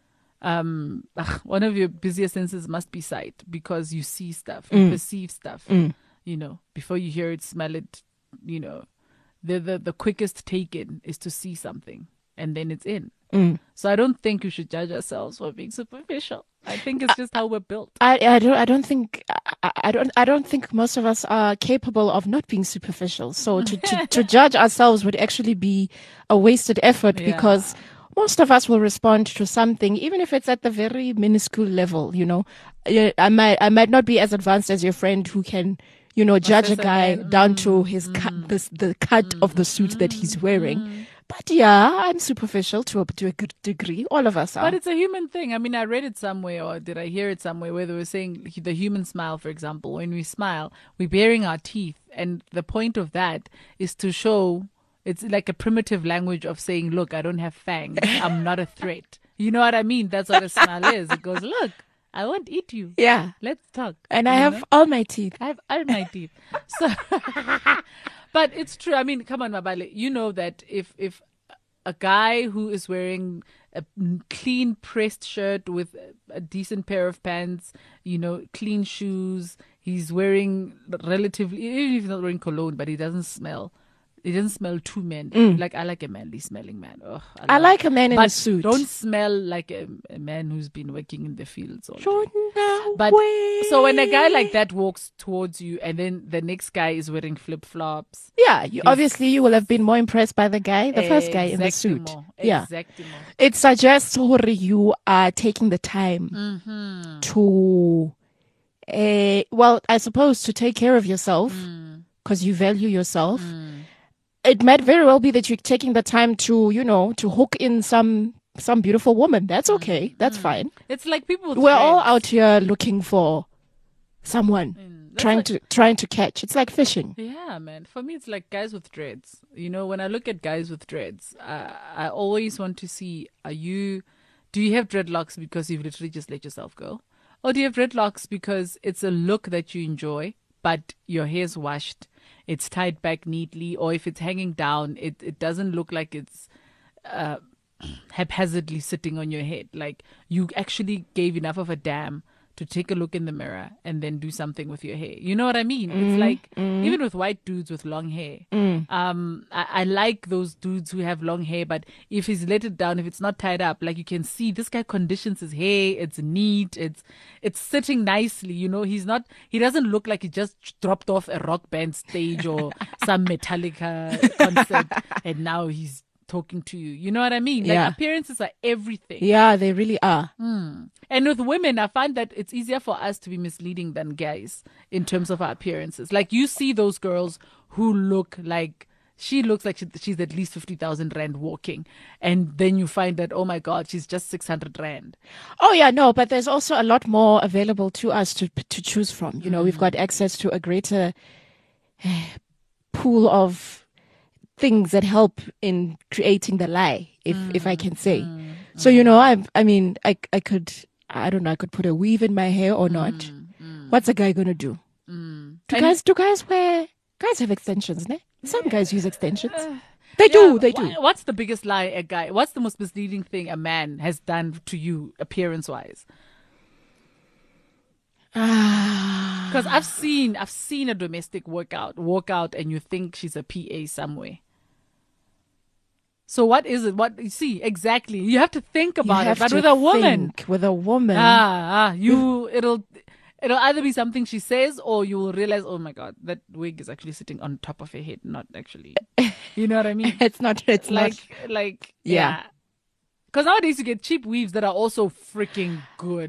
Um, ugh, one of your busiest senses must be sight because you see stuff, you perceive stuff. You know, before you hear it, smell it. You know, the the the quickest take in is to see something, and then it's in. So I don't think we should judge ourselves for being superficial. I think it's just how we're built. I, I don't I don't think I, I don't I don't think most of us are capable of not being superficial. So to to, to judge ourselves would actually be a wasted effort Yeah. because most of us will respond to something, even if it's at the very minuscule level. You know, Yeah, I might I might not be as advanced as your friend who can, you know, judge a Assess a guy man. down to his cut, the the cut of the suit that he's wearing. But yeah, I'm superficial to a to a good degree. All of us are. But it's a human thing. I mean, I read it somewhere, or did I hear it somewhere, where they were saying the human smile, for example, when we smile, we're baring our teeth. And the point of that is to show it's like a primitive language of saying, look, I don't have fangs. I'm not a threat. You know what I mean? That's what a smile is. It goes, look, I won't eat you. Yeah. Let's talk. And I You have know? all my teeth. I have all my teeth. So, but it's true. I mean, come on, Mabale. You know that if if a guy who is wearing a clean pressed shirt with a decent pair of pants, you know, clean shoes, he's wearing relatively, even if he's not wearing cologne, but he doesn't smell. He doesn't smell too manly. Like I like a manly smelling man. Ugh, Mm. I love- like a man in but a suit. Don't smell like a, a man who's been working in the fields all day. No But way. so when a guy like that walks towards you, and then the next guy is wearing flip flops, Yeah, you, obviously you will have been more impressed by the guy, the first guy in the suit. Exactimo, Yeah. exactimo. It suggests Hori, you are taking the time Mm-hmm. to, uh, well, I suppose to take care of yourself Mm. because you value yourself. It might very well be that you're taking the time to, you know, to hook in some some beautiful woman. That's okay. That's fine. It's like people. With We're all dreads. out here looking for someone, That's trying like- to trying to catch. It's like fishing. Yeah, man. For me, it's like guys with dreads. You know, when I look at guys with dreads, uh, I always want to see: Are you? Do you have dreadlocks because you've literally just let yourself go, or do you have dreadlocks because it's a look that you enjoy, but your hair's washed, it's tied back neatly, or if it's hanging down, it it doesn't look like it's uh, haphazardly sitting on your head. Like you actually gave enough of a damn to take a look in the mirror and then do something with your hair. You know what I mean? It's like even with white dudes with long hair. Um, I, I like those dudes who have long hair, but if he's let it down, if it's not tied up, like you can see this guy conditions his hair. It's neat. It's it's sitting nicely. You know, he's not. He doesn't look like he just dropped off a rock band stage or some Metallica concert and now he's talking to you. You know what I mean? Like Yeah. appearances are everything. Yeah, they really are. And with women, I find that it's easier for us to be misleading than guys in terms of our appearances. Like you see those girls who look like she looks like she, she's at least fifty thousand rand walking. And then you find that, oh my God, she's just six hundred rand. Oh yeah, no, but there's also a lot more available to us to to choose from. You know, we've got access to a greater eh, pool of things that help in creating the lie, if if I can say. So, you know, I I mean, I I could, I don't know, I could put a weave in my hair or not. Mm, mm, What's a guy going to do? mm. Do And- guys, do guys wear, guys have extensions, ne? Some guys use extensions. Uh, They yeah, do, they do. wha- What's the biggest lie a guy, what's the most misleading thing a man has done to you appearance wise? Ah. Because I've seen, I've seen a domestic workout, walk out and you think she's a P A somewhere. So what is it? What you see exactly? You have to think You about it. have But to with a woman, think, with a woman. ah, ah, you it'll it'll either be something she says or you will realize, oh my god, that wig is actually sitting on top of her head, not actually. You know what I mean? It's not, it's like not. like Yeah. yeah. Because nowadays you get cheap weaves that are also freaking good.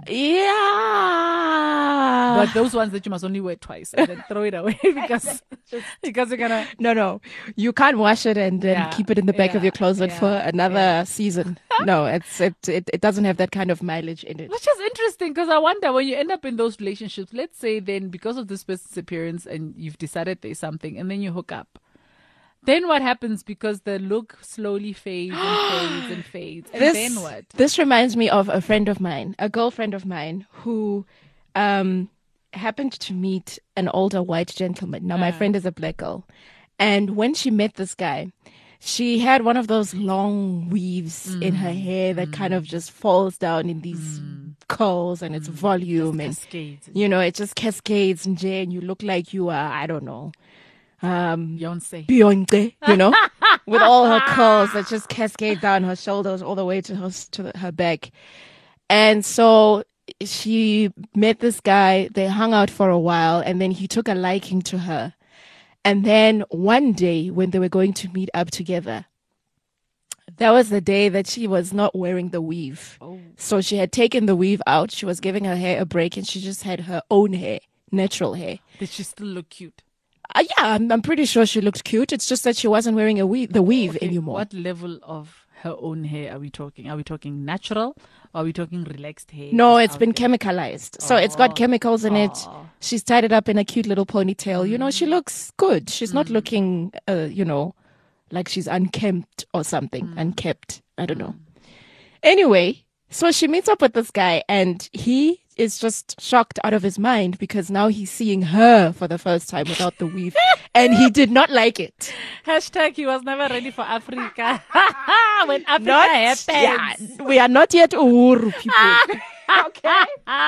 Yeah. But those ones that you must only wear twice and then throw it away because because you're gonna no, no. You can't wash it and then Yeah, keep it in the back of yeah, your closet yeah, for another yeah. season. No, it's it, it it doesn't have that kind of mileage in it. Which is interesting because I wonder when you end up in those relationships, let's say then because of this person's appearance and you've decided there's something and then you hook up. Then what happens because the look slowly fades and fades and fades? And This, then what? This reminds me of a friend of mine, a girlfriend of mine who um, happened to meet an older white gentleman. Now, my Ah. friend is a black girl. And when she met this guy, she had one of those long weaves in her hair that kind of just falls down in these curls and its volume. And, Cascades. you know, it just cascades and and you look like you are, I don't know, um, Beyonce. Beyonce, you know, with all her curls that just cascade down her shoulders all the way to her to her back. And so she met this guy. They hung out for a while, and then he took a liking to her. And then one day, when they were going to meet up together, that was the day that she was not wearing the weave. Oh. So she had taken the weave out. She was giving her hair a break, and she just had her own hair, natural hair. Did she still look cute? Uh, yeah, I'm, I'm pretty sure she looked cute. It's just that she wasn't wearing a weave, the weave Okay, anymore. What level of her own hair are we talking? Are we talking natural? Or are we talking relaxed hair? No, just it's out been there? chemicalized. So it's got Oh. chemicals in it. Oh. She's tied it up in a cute little ponytail. You know, she looks good. She's not looking, uh, you know, like she's unkempt or something. Unkept. I don't know. Anyway, so she meets up with this guy and he is just shocked out of his mind because now he's seeing her for the first time without the weave. And he did not like it. Hashtag he was never ready for Africa. When Africa Not, happens. yeah, we are not yet Uhuru people. Okay.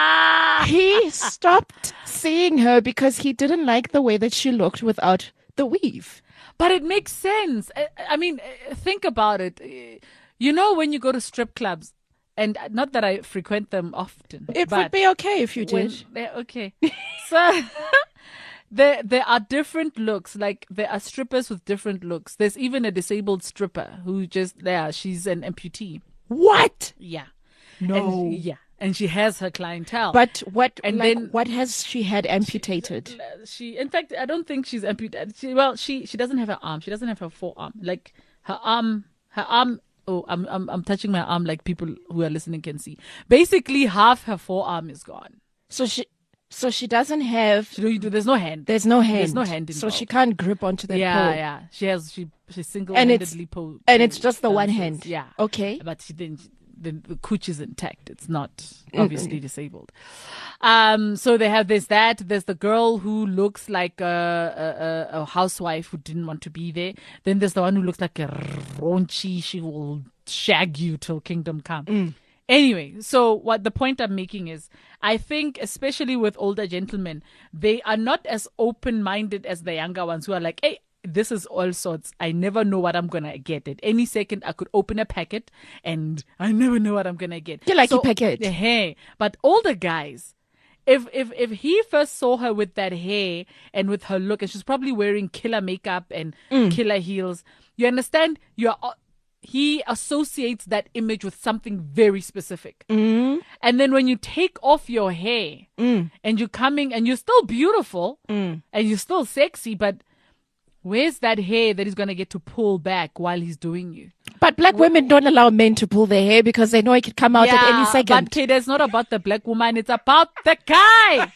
He stopped seeing her because he didn't like the way that she looked without the weave. But it makes sense. I, I mean, uh, think about it. Uh, You know, when you go to strip clubs, and not that I frequent them often. It but would be okay if you when did. they're okay. So there there are different looks. Like there are strippers with different looks. There's even a disabled stripper who just yeah, she's an amputee. What? Yeah. No. And, yeah. And she has her clientele. But what? And like, then- what has she had amputated? she in fact I don't think she's amputated. She, well, she she doesn't have her arm. She doesn't have her forearm. Like her arm her arm oh I'm I'm I'm touching my arm like people who are listening can see. Basically half her forearm is gone. So she, so she doesn't have. She, there's no hand. There's no hand. There's no hand So she involved. can't grip onto that yeah, pole. yeah. She has she she single And it's- handedly po- And it's just the one dances. hand. Yeah. Okay. But she didn't. The, the cooch is intact. It's not obviously disabled. Um. So they have there's that. There's the girl who looks like a, a, a housewife who didn't want to be there. Then there's the one who looks like a raunchy. She will shag you till kingdom come. Anyway, so what the point I'm making is, I think especially with older gentlemen, they are not as open-minded as the younger ones who are like, hey, this is all sorts. I never know what I'm gonna get. At any second, I could open a packet, and I never know what I'm gonna get. You like your packet. Hey, but older guys, if if if he first saw her with that hair and with her look, and she's probably wearing killer makeup and Mm. killer heels, you understand? You're he associates that image with something very specific. Mm. And then when you take off your hair Mm. and you're coming and you're still beautiful Mm. and you're still sexy, but where's that hair that he's going to get to pull back while he's doing you? But black women don't allow men to pull their hair because they know it could come out at any second. But Kate, it's not about the black woman, it's about the guy.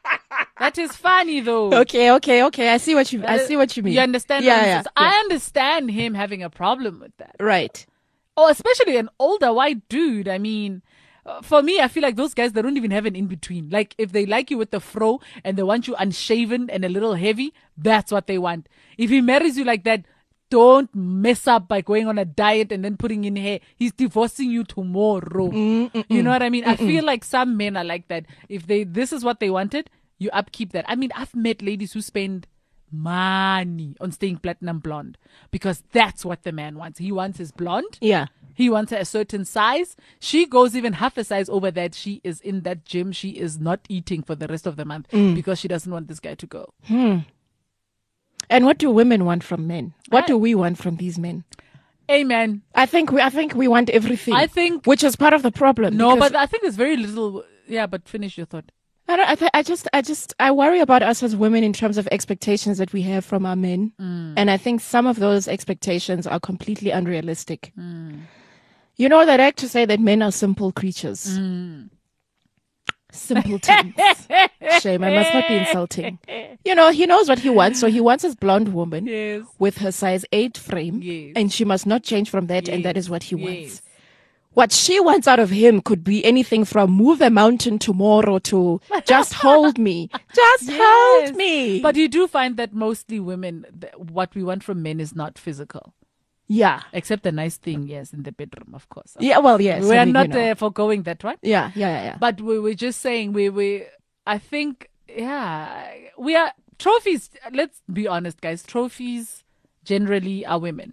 That is funny though. Okay, okay, okay. I see what you. I see what you mean. You understand? Yeah, what I'm yeah, saying? yeah. I understand him having a problem with that. Right. Or especially an older white dude. I mean, uh, for me, I feel like those guys, they don't even have an in-between. Like, if they like you with the fro and they want you unshaven and a little heavy, that's what they want. If he marries you like that, don't mess up by going on a diet and then putting in hair. He's divorcing you tomorrow. Mm-mm-mm. You know what I mean? Mm-mm. I feel like some men are like that. If they, this is what they wanted, you upkeep that. I mean, I've met ladies who spend money on staying platinum blonde because that's what the man wants. He wants his blonde. Yeah. He wants a certain size. She goes even half a size over that. She is in that gym. She is not eating for the rest of the month mm. because she doesn't want this guy to go. Hmm. And what do women want from men? What I, do we want from these men? Amen. I think we I think we want everything. I think which is part of the problem. No, but I think there's very little. Yeah, but finish your thought. I don't, I, th- I just I just I worry about us as women in terms of expectations that we have from our men, mm. and I think some of those expectations are completely unrealistic. Mm. You know, they like to say that men are simple creatures. Mm. Simpletons. Shame, I must not be insulting. You know, he knows what he wants. So he wants his blonde woman yes. with her size eight frame. Yes. And she must not change from that. Yes. And that is what he yes. wants. What she wants out of him could be anything from move a mountain tomorrow to just hold me. Just yes. hold me. But you do find that mostly women, what we want from men is not physical. Yeah. Except the nice thing, yes, in the bedroom, of course. Yeah, well, yes. We I are mean, not you know. uh, foregoing that one. Yeah, yeah, yeah, yeah. But we, we're just saying, we, we, I think, yeah, we are, trophies, let's be honest, guys, trophies generally are women.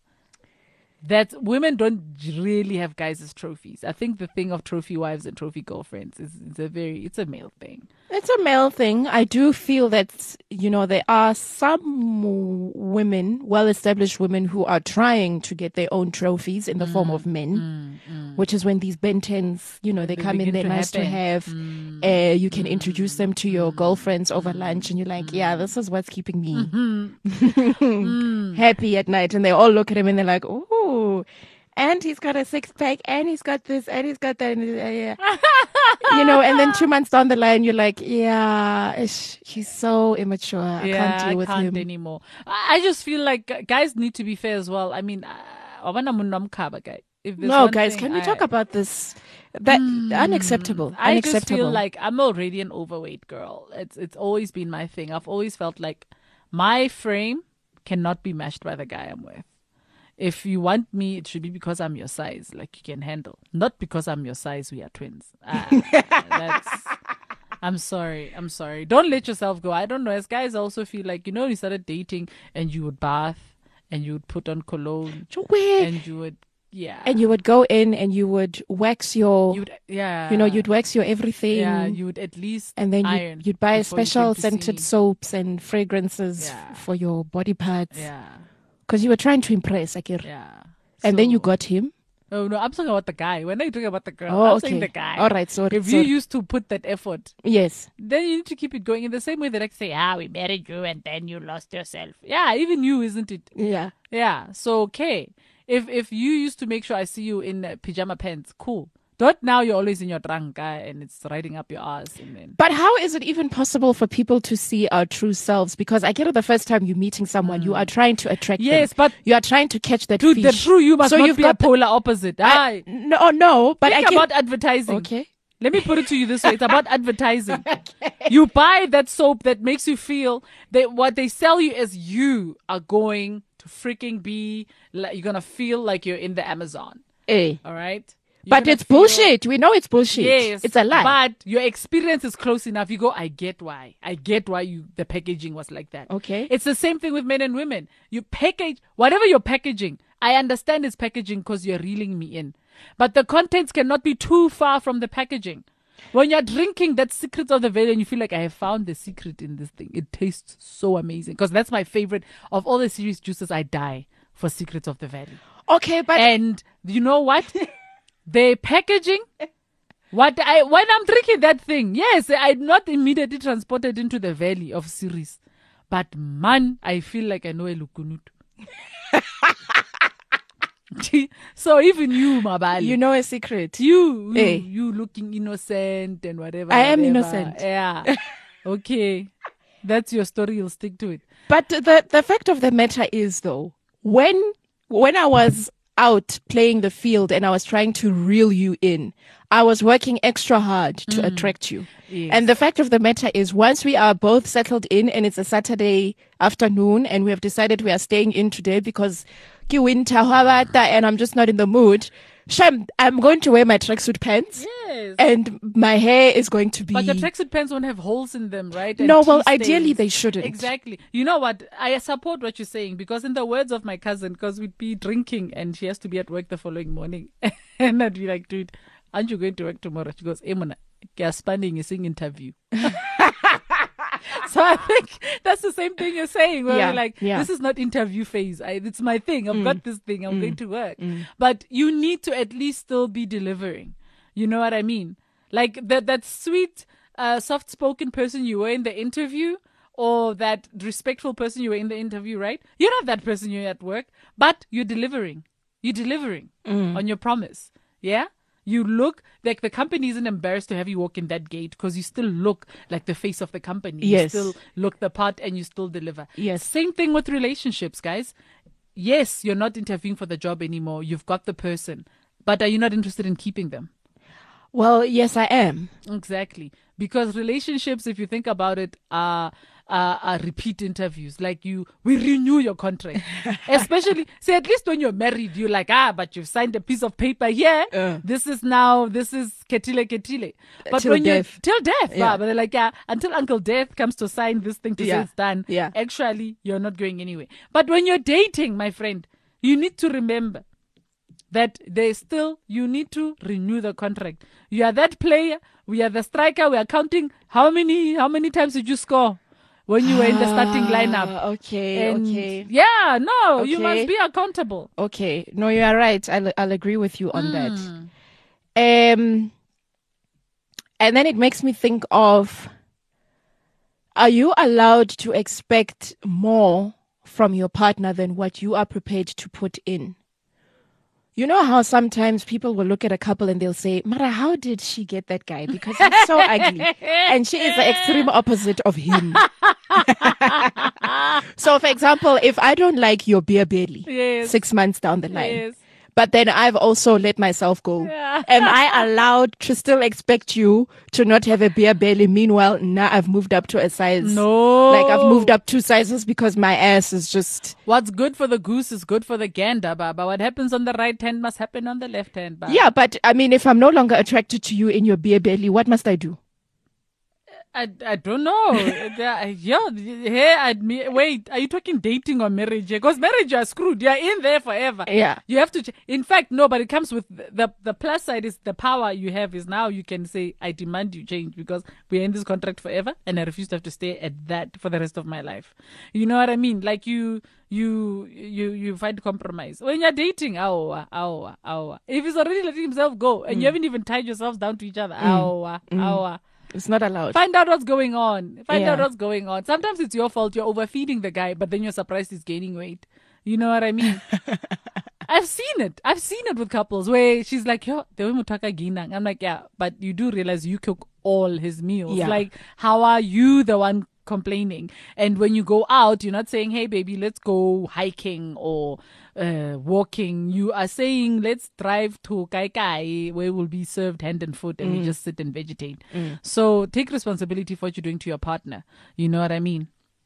That women don't really have guys as trophies. I think the thing of trophy wives and trophy girlfriends is, is a very, it's a male thing. It's a male thing. I do feel that, you know, there are some women, well-established women, who are trying to get their own trophies in the mm, form of men, mm, mm. which is when these Ben tens, you know, they, they come in, they're nice happen. to have. Mm, uh, you can mm, introduce them to your girlfriends over lunch and you're like, yeah, this is what's keeping me mm-hmm. happy at night. And they all look at him and they're like, oh, and he's got a six pack and he's got this and he's got that. And, uh, yeah. You know, and then two months down the line, you're like, yeah, ish, he's so immature. I yeah, can't deal with I can't him anymore. I just feel like guys need to be fair as well. I mean, uh, guy. If no, guys, thing, can we I, talk about this? That mm, unacceptable. I unacceptable. just feel like I'm already an overweight girl. It's it's always been my thing. I've always felt like my frame cannot be matched by the guy I'm with. If you want me, it should be because I'm your size, like you can handle. Not because I'm your size, we are twins. Uh, that's. I'm sorry. I'm sorry. Don't let yourself go. I don't know. As guys, I also feel like, you know, you started dating and you would bath and you would put on cologne and you would, yeah. And you would go in and you would wax your, you'd, yeah. you know, you'd wax your everything. Yeah, you would at least and then iron you'd, you'd buy special scented see. soaps and fragrances yeah. for your body parts. Yeah. Because you were trying to impress, like, yeah. And so, then you got him. Oh no, I'm talking about the guy. When I talk about the girl, oh, I'm okay. saying the guy. All right, sorry. If sorry. you used to put that effort, yes, then you need to keep it going in the same way that I say, ah, we married you and then you lost yourself. Yeah, even you, isn't it? Yeah, yeah. So okay, if if you used to make sure I see you in uh, pajama pants, cool. Not now you're always in your tranca and it's riding up your ass. And then... But how is it even possible for people to see our true selves? Because I get it the first time you're meeting someone, mm. you are trying to attract yes, them. but you are trying to catch that dude, fish. the true you must so not you've be got a polar opposite. I, no, no, but Think I get... about advertising. Okay. Let me put it to you this way. It's about advertising. Okay. You buy that soap that makes you feel that what they sell you is you are going to freaking be, like, you're going to feel like you're in the Amazon. Eh. All right? You're but it's feel, bullshit. We know it's bullshit. Yes. It's a lie. But your experience is close enough. You go, I get why. I get why you the packaging was like that. Okay. It's the same thing with men and women. You package, whatever you're packaging, I understand it's packaging because you're reeling me in. But the contents cannot be too far from the packaging. When you're drinking that Secrets of the Valley and you feel like I have found the secret in this thing, it tastes so amazing. Because that's my favorite. Of all the series juices, I die for Secrets of the Valley. Okay, but... And you know what? The packaging, what I when I'm drinking that thing, yes, I'm not immediately transported into the valley of series. But man, I feel like I know a Lukunutu. So even you, Mabali, you know a secret. You, you, hey. you looking innocent and whatever. I am whatever. innocent. Yeah. Okay. That's your story. You'll stick to it. But the, the fact of the matter is, though, when when I was out playing the field and I was trying to reel you in, I was working extra hard to mm. attract you. Yes. And the fact of the matter is, once we are both settled in and it's a Saturday afternoon and we have decided we are staying in today because ki winter and I'm just not in the mood, Shem, I'm going to wear my tracksuit pants. Yes. And my hair is going to be... But the tracksuit pants won't have holes in them, right? And no, well, stains. Ideally they shouldn't. Exactly. You know what? I support what you're saying because in the words of my cousin, because we'd be drinking and she has to be at work the following morning. And I'd be like, dude, aren't you going to work tomorrow? She goes, Emona, you're spending a sing interview. So I think that's the same thing you're saying, where yeah, we're like, yeah. this is not interview phase. I, it's my thing. I've mm. got this thing. I'm mm. going to work. Mm. But you need to at least still be delivering. You know what I mean? Like that, that sweet, uh, soft-spoken person you were in the interview, or that respectful person you were in the interview, right? You're not that person you're at work, but you're delivering. You're delivering mm. on your promise. Yeah? You look like the company isn't embarrassed to have you walk in that gate because you still look like the face of the company. Yes. You still look the part and you still deliver. Yes. Same thing with relationships, guys. Yes, you're not interviewing for the job anymore. You've got the person. But are you not interested in keeping them? Well, yes, I am. Exactly. Because relationships, if you think about it, are... Uh, uh, repeat interviews, like you, we renew your contract. Especially, see, at least when you're married, you're like, ah, but you've signed a piece of paper here. Uh, this is now, this is ketile ketile. But till when you death. till death, Yeah. but they're like, yeah, until Uncle Death comes to sign this thing to Yeah. say it's done. Yeah. Actually, you're not going anywhere. But when you're dating, my friend, you need to remember that there's still, you need to renew the contract. You are that player. We are the striker. We are counting how many, how many times did you score when you were in the starting lineup? Ah, Okay, And okay. yeah, no, you Okay. must be accountable. Okay. No, you are right. I'll, I'll agree with you on Mm. that. Um, and then it makes me think of, are you allowed to expect more from your partner than what you are prepared to put in? You know how sometimes people will look at a couple and they'll say, Mara, how did she get that guy? Because he's so ugly. And she is the extreme opposite of him. So, for example, if I don't like your beer belly Yes. six months down the line, Yes. but then I've also let myself go, Yeah. am I allowed to still expect you to not have a beer belly? Meanwhile, now I've moved up to a size. No. Like I've moved up two sizes because my ass is just... What's good for the goose is good for the gander, Baba. What happens on the right hand must happen on the left hand, Baba. Yeah, but I mean, if I'm no longer attracted to you in your beer belly, what must I do? I, I don't know. yeah, yeah, hey, admi- wait, are you talking dating or marriage? Because marriage, you're screwed. You're in there forever. Yeah. You have to, ch- in fact, no, but it comes with the, the, the plus side is the power you have is now you can say, I demand you change because we're in this contract forever and I refuse to have to stay at that for the rest of my life. You know what I mean? Like you, you, you, you find compromise. When you're dating, awa, awa, awa. If he's already letting himself go and Mm. you haven't even tied yourselves down to each other, awa, Mm. awa. It's not allowed. Find out what's going on. Find Yeah. out what's going on. Sometimes it's your fault. You're overfeeding the guy, but then you're surprised he's gaining weight. You know what I mean? I've seen it. I've seen it with couples where she's like, yo, dewe mutaka ginang. I'm like, yeah, but you do realize you cook all his meals. Yeah. Like, how are you the one complaining? And when you go out, you're not saying, hey, baby, let's go hiking or uh, walking. You are saying, let's drive to Kai Kai where we'll be served hand and foot and we just sit and vegetate. So take responsibility for what you're doing to your partner. You know what I mean?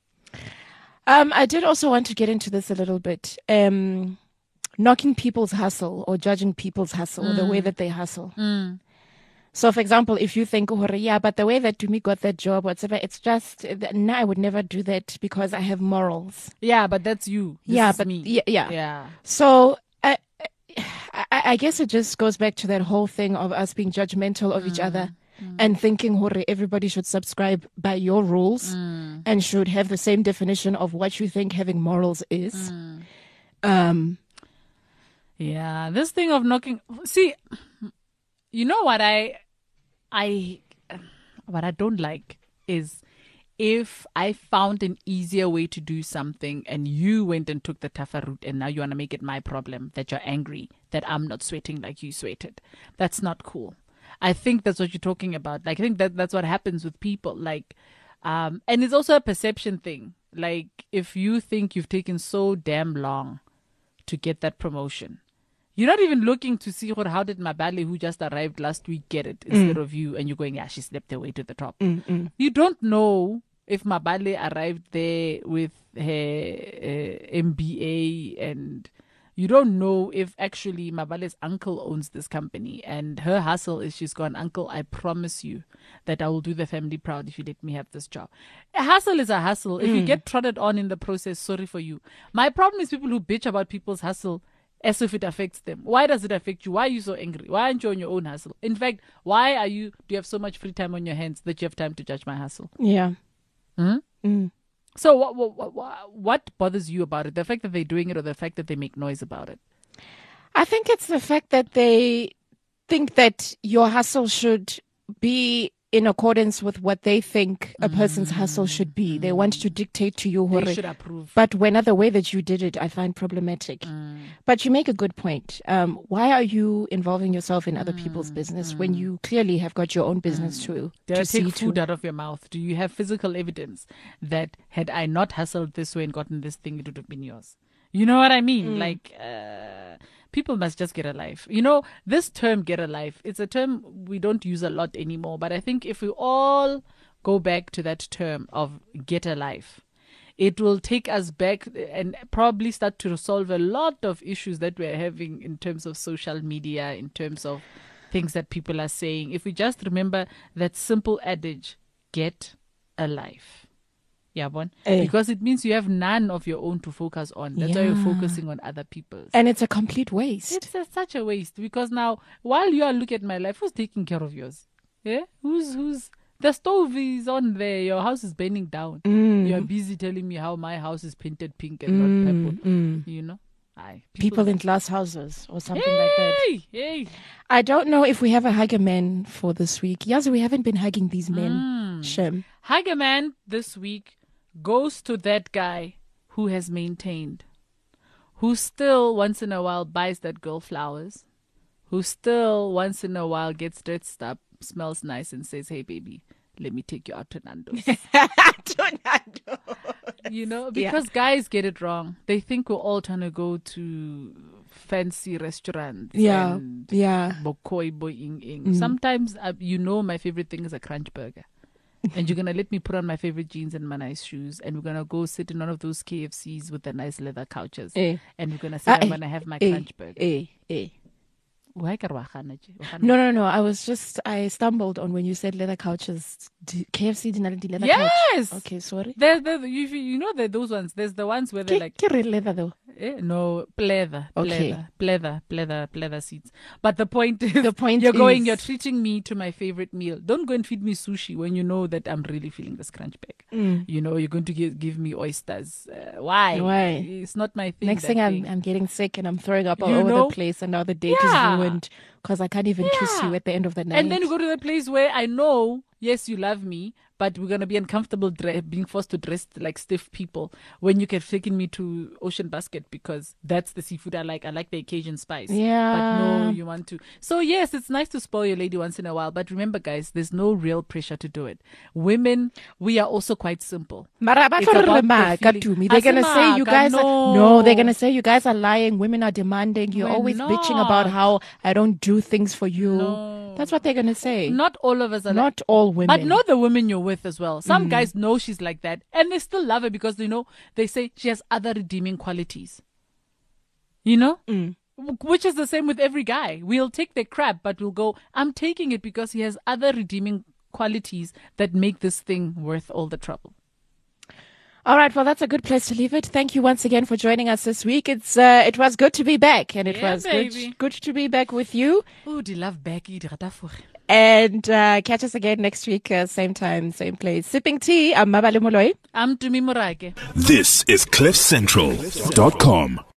Um, I did also want to get into this a little bit. Um, knocking people's hustle or judging people's hustle, the way that they hustle. Mm. So, for example, if you think, oh, yeah, but the way that Tumi got that job, whatever, it's just, no, I would never do that because I have morals. Yeah, but that's you. This yeah, is but me. yeah, yeah. Yeah. So, I, I, I guess it just goes back to that whole thing of us being judgmental of each other and thinking, hore, everybody should subscribe by your rules and should have the same definition of what you think having morals is. Um, Yeah, this thing of knocking. See, you know what I, I, what I don't like is if I found an easier way to do something and you went and took the tougher route and now you want to make it my problem that you're angry that I'm not sweating like you sweated. That's not cool. I think that's what you're talking about. Like, I think that that's what happens with people. Like, um, and it's also a perception thing. Like, if you think you've taken so damn long to get that promotion, You're not even looking to see what, how did Mabale, who just arrived last week, get it instead Mm. of you, and you're going, yeah, she slept her way to the top. Mm, mm. You don't know if Mabale arrived there with her uh, M B A, and you don't know if actually Mabale's uncle owns this company, and her hustle is she's gone, uncle, I promise you that I will do the family proud if you let me have this job. A hustle is a hustle. If you get trotted on in the process, sorry for you. My problem is people who bitch about people's hustle as if it affects them. Why does it affect you? Why are you so angry? Why aren't you on your own hustle? In fact, why are you, do you have so much free time on your hands that you have time to judge my hustle? Yeah. Hmm? Mm. So what, what, what, what bothers you about it? The fact that they're doing it or the fact that they make noise about it? I think it's the fact that they think that your hustle should be in accordance with what they think a person's hustle should be. They want to dictate to you. They hore. should approve. But when the way that you did it, I find problematic. Mm. But you make a good point. Um, why are you involving yourself in other people's business when you clearly have got your own business to, Did to I see take food to? out of your mouth? Do you have physical evidence that had I not hustled this way and gotten this thing, it would have been yours? You know what I mean? Like, uh, people must just get a life. You know, this term, get a life, it's a term we don't use a lot anymore. But I think if we all go back to that term of get a life, it will take us back and probably start to solve a lot of issues that we're having in terms of social media, in terms of things that people are saying. If we just remember that simple adage, get a life. Yeah, bon? Eh. Because it means you have none of your own to focus on. That's why you're Yeah. focusing on other people's. And it's a complete waste. It's a, such a waste, because now while you are looking at my life, who's taking care of yours? Yeah, who's who's the stove is on there, your house is burning down. Mm. You're busy telling me how my house is painted pink and not purple. Mm. You know, Aye, People in glass houses or something like that. Hey, hey. I don't know if we have a hugger man for this week. Yazi, we haven't been hugging these men. Mm. Shem. Hugger Man this week goes to that guy who has maintained, who still once in a while buys that girl flowers, who still once in a while gets dressed up, smells nice, and says, hey, baby, let me take you out to Nando's. You know, because guys get it wrong. They think we're all trying to go to fancy restaurants. Yeah, And yeah. bokoi boing ing. Sometimes, uh, you know, my favorite thing is a crunch burger. And you're going to let me put on my favorite jeans and my nice shoes. And we're going to go sit in one of those K F Cs with the nice leather couches. Eh. And we're going to say, Ah, I'm eh, going to have my eh, crunch burger. eh, eh. Why ka re wa gana je? Wa gana? No, no, no. I was just, I stumbled on when you said leather couches. D- K F C did not do leather couch. Yes! Okay, sorry. There, there, you, you know that those ones. There's the ones where they're Ke, like, ke re leather though. eh, no, pleather, Okay. pleather, pleather, pleather, pleather seats. But the point is, The point you're going, is- you're treating me to my favorite meal. Don't go and feed me sushi when you know that I'm really feeling this crunch bag. Mm. You know, you're going to give, give me oysters. Uh, why? Why? It's not my thing. Next that thing, I'm, thing. I'm getting sick and I'm throwing up all You over know? the place, and now the date Yeah. is ruined because I can't even kiss Yeah. you at the end of the night. And then you go to the place where I know, yes, you love me, but we're going to be uncomfortable dre- being forced to dress like stiff people when you could have taken me to Ocean Basket because that's the seafood I like. I like the Cajun spice. Yeah. But no, you want to. So, yes, it's nice to spoil your lady once in a while. But remember, guys, there's no real pressure to do it. Women, we are also quite simple. Mara ba It's tlo re about the maka feeling. to me. They're gonna say you Asimaka, guys are no. no. They're gonna say you guys are lying. Women are demanding. You're We're always bitching about not. how I don't do things for you. No. That's what they're gonna say. Not all of us are like, Not all women. but know the women you're with as well. Some guys know she's like that and they still love her because they know, they say she has other redeeming qualities. You know? Mm. W- Which is the same with every guy. We'll take the crap, but we'll go, I'm taking it because he has other redeeming qualities that make this thing worth all the trouble. All right, well, that's a good place to leave it. Thank you once again for joining us this week. It's uh, it was good to be back, and it Yeah, was baby. good, good to be back with you. Oh, die love Becky, die rata voor. And uh, catch us again next week, uh, same time, same place. Sipping tea. I'm Mabale Moloi. I'm Tumi Morake. This is cliff central dot com.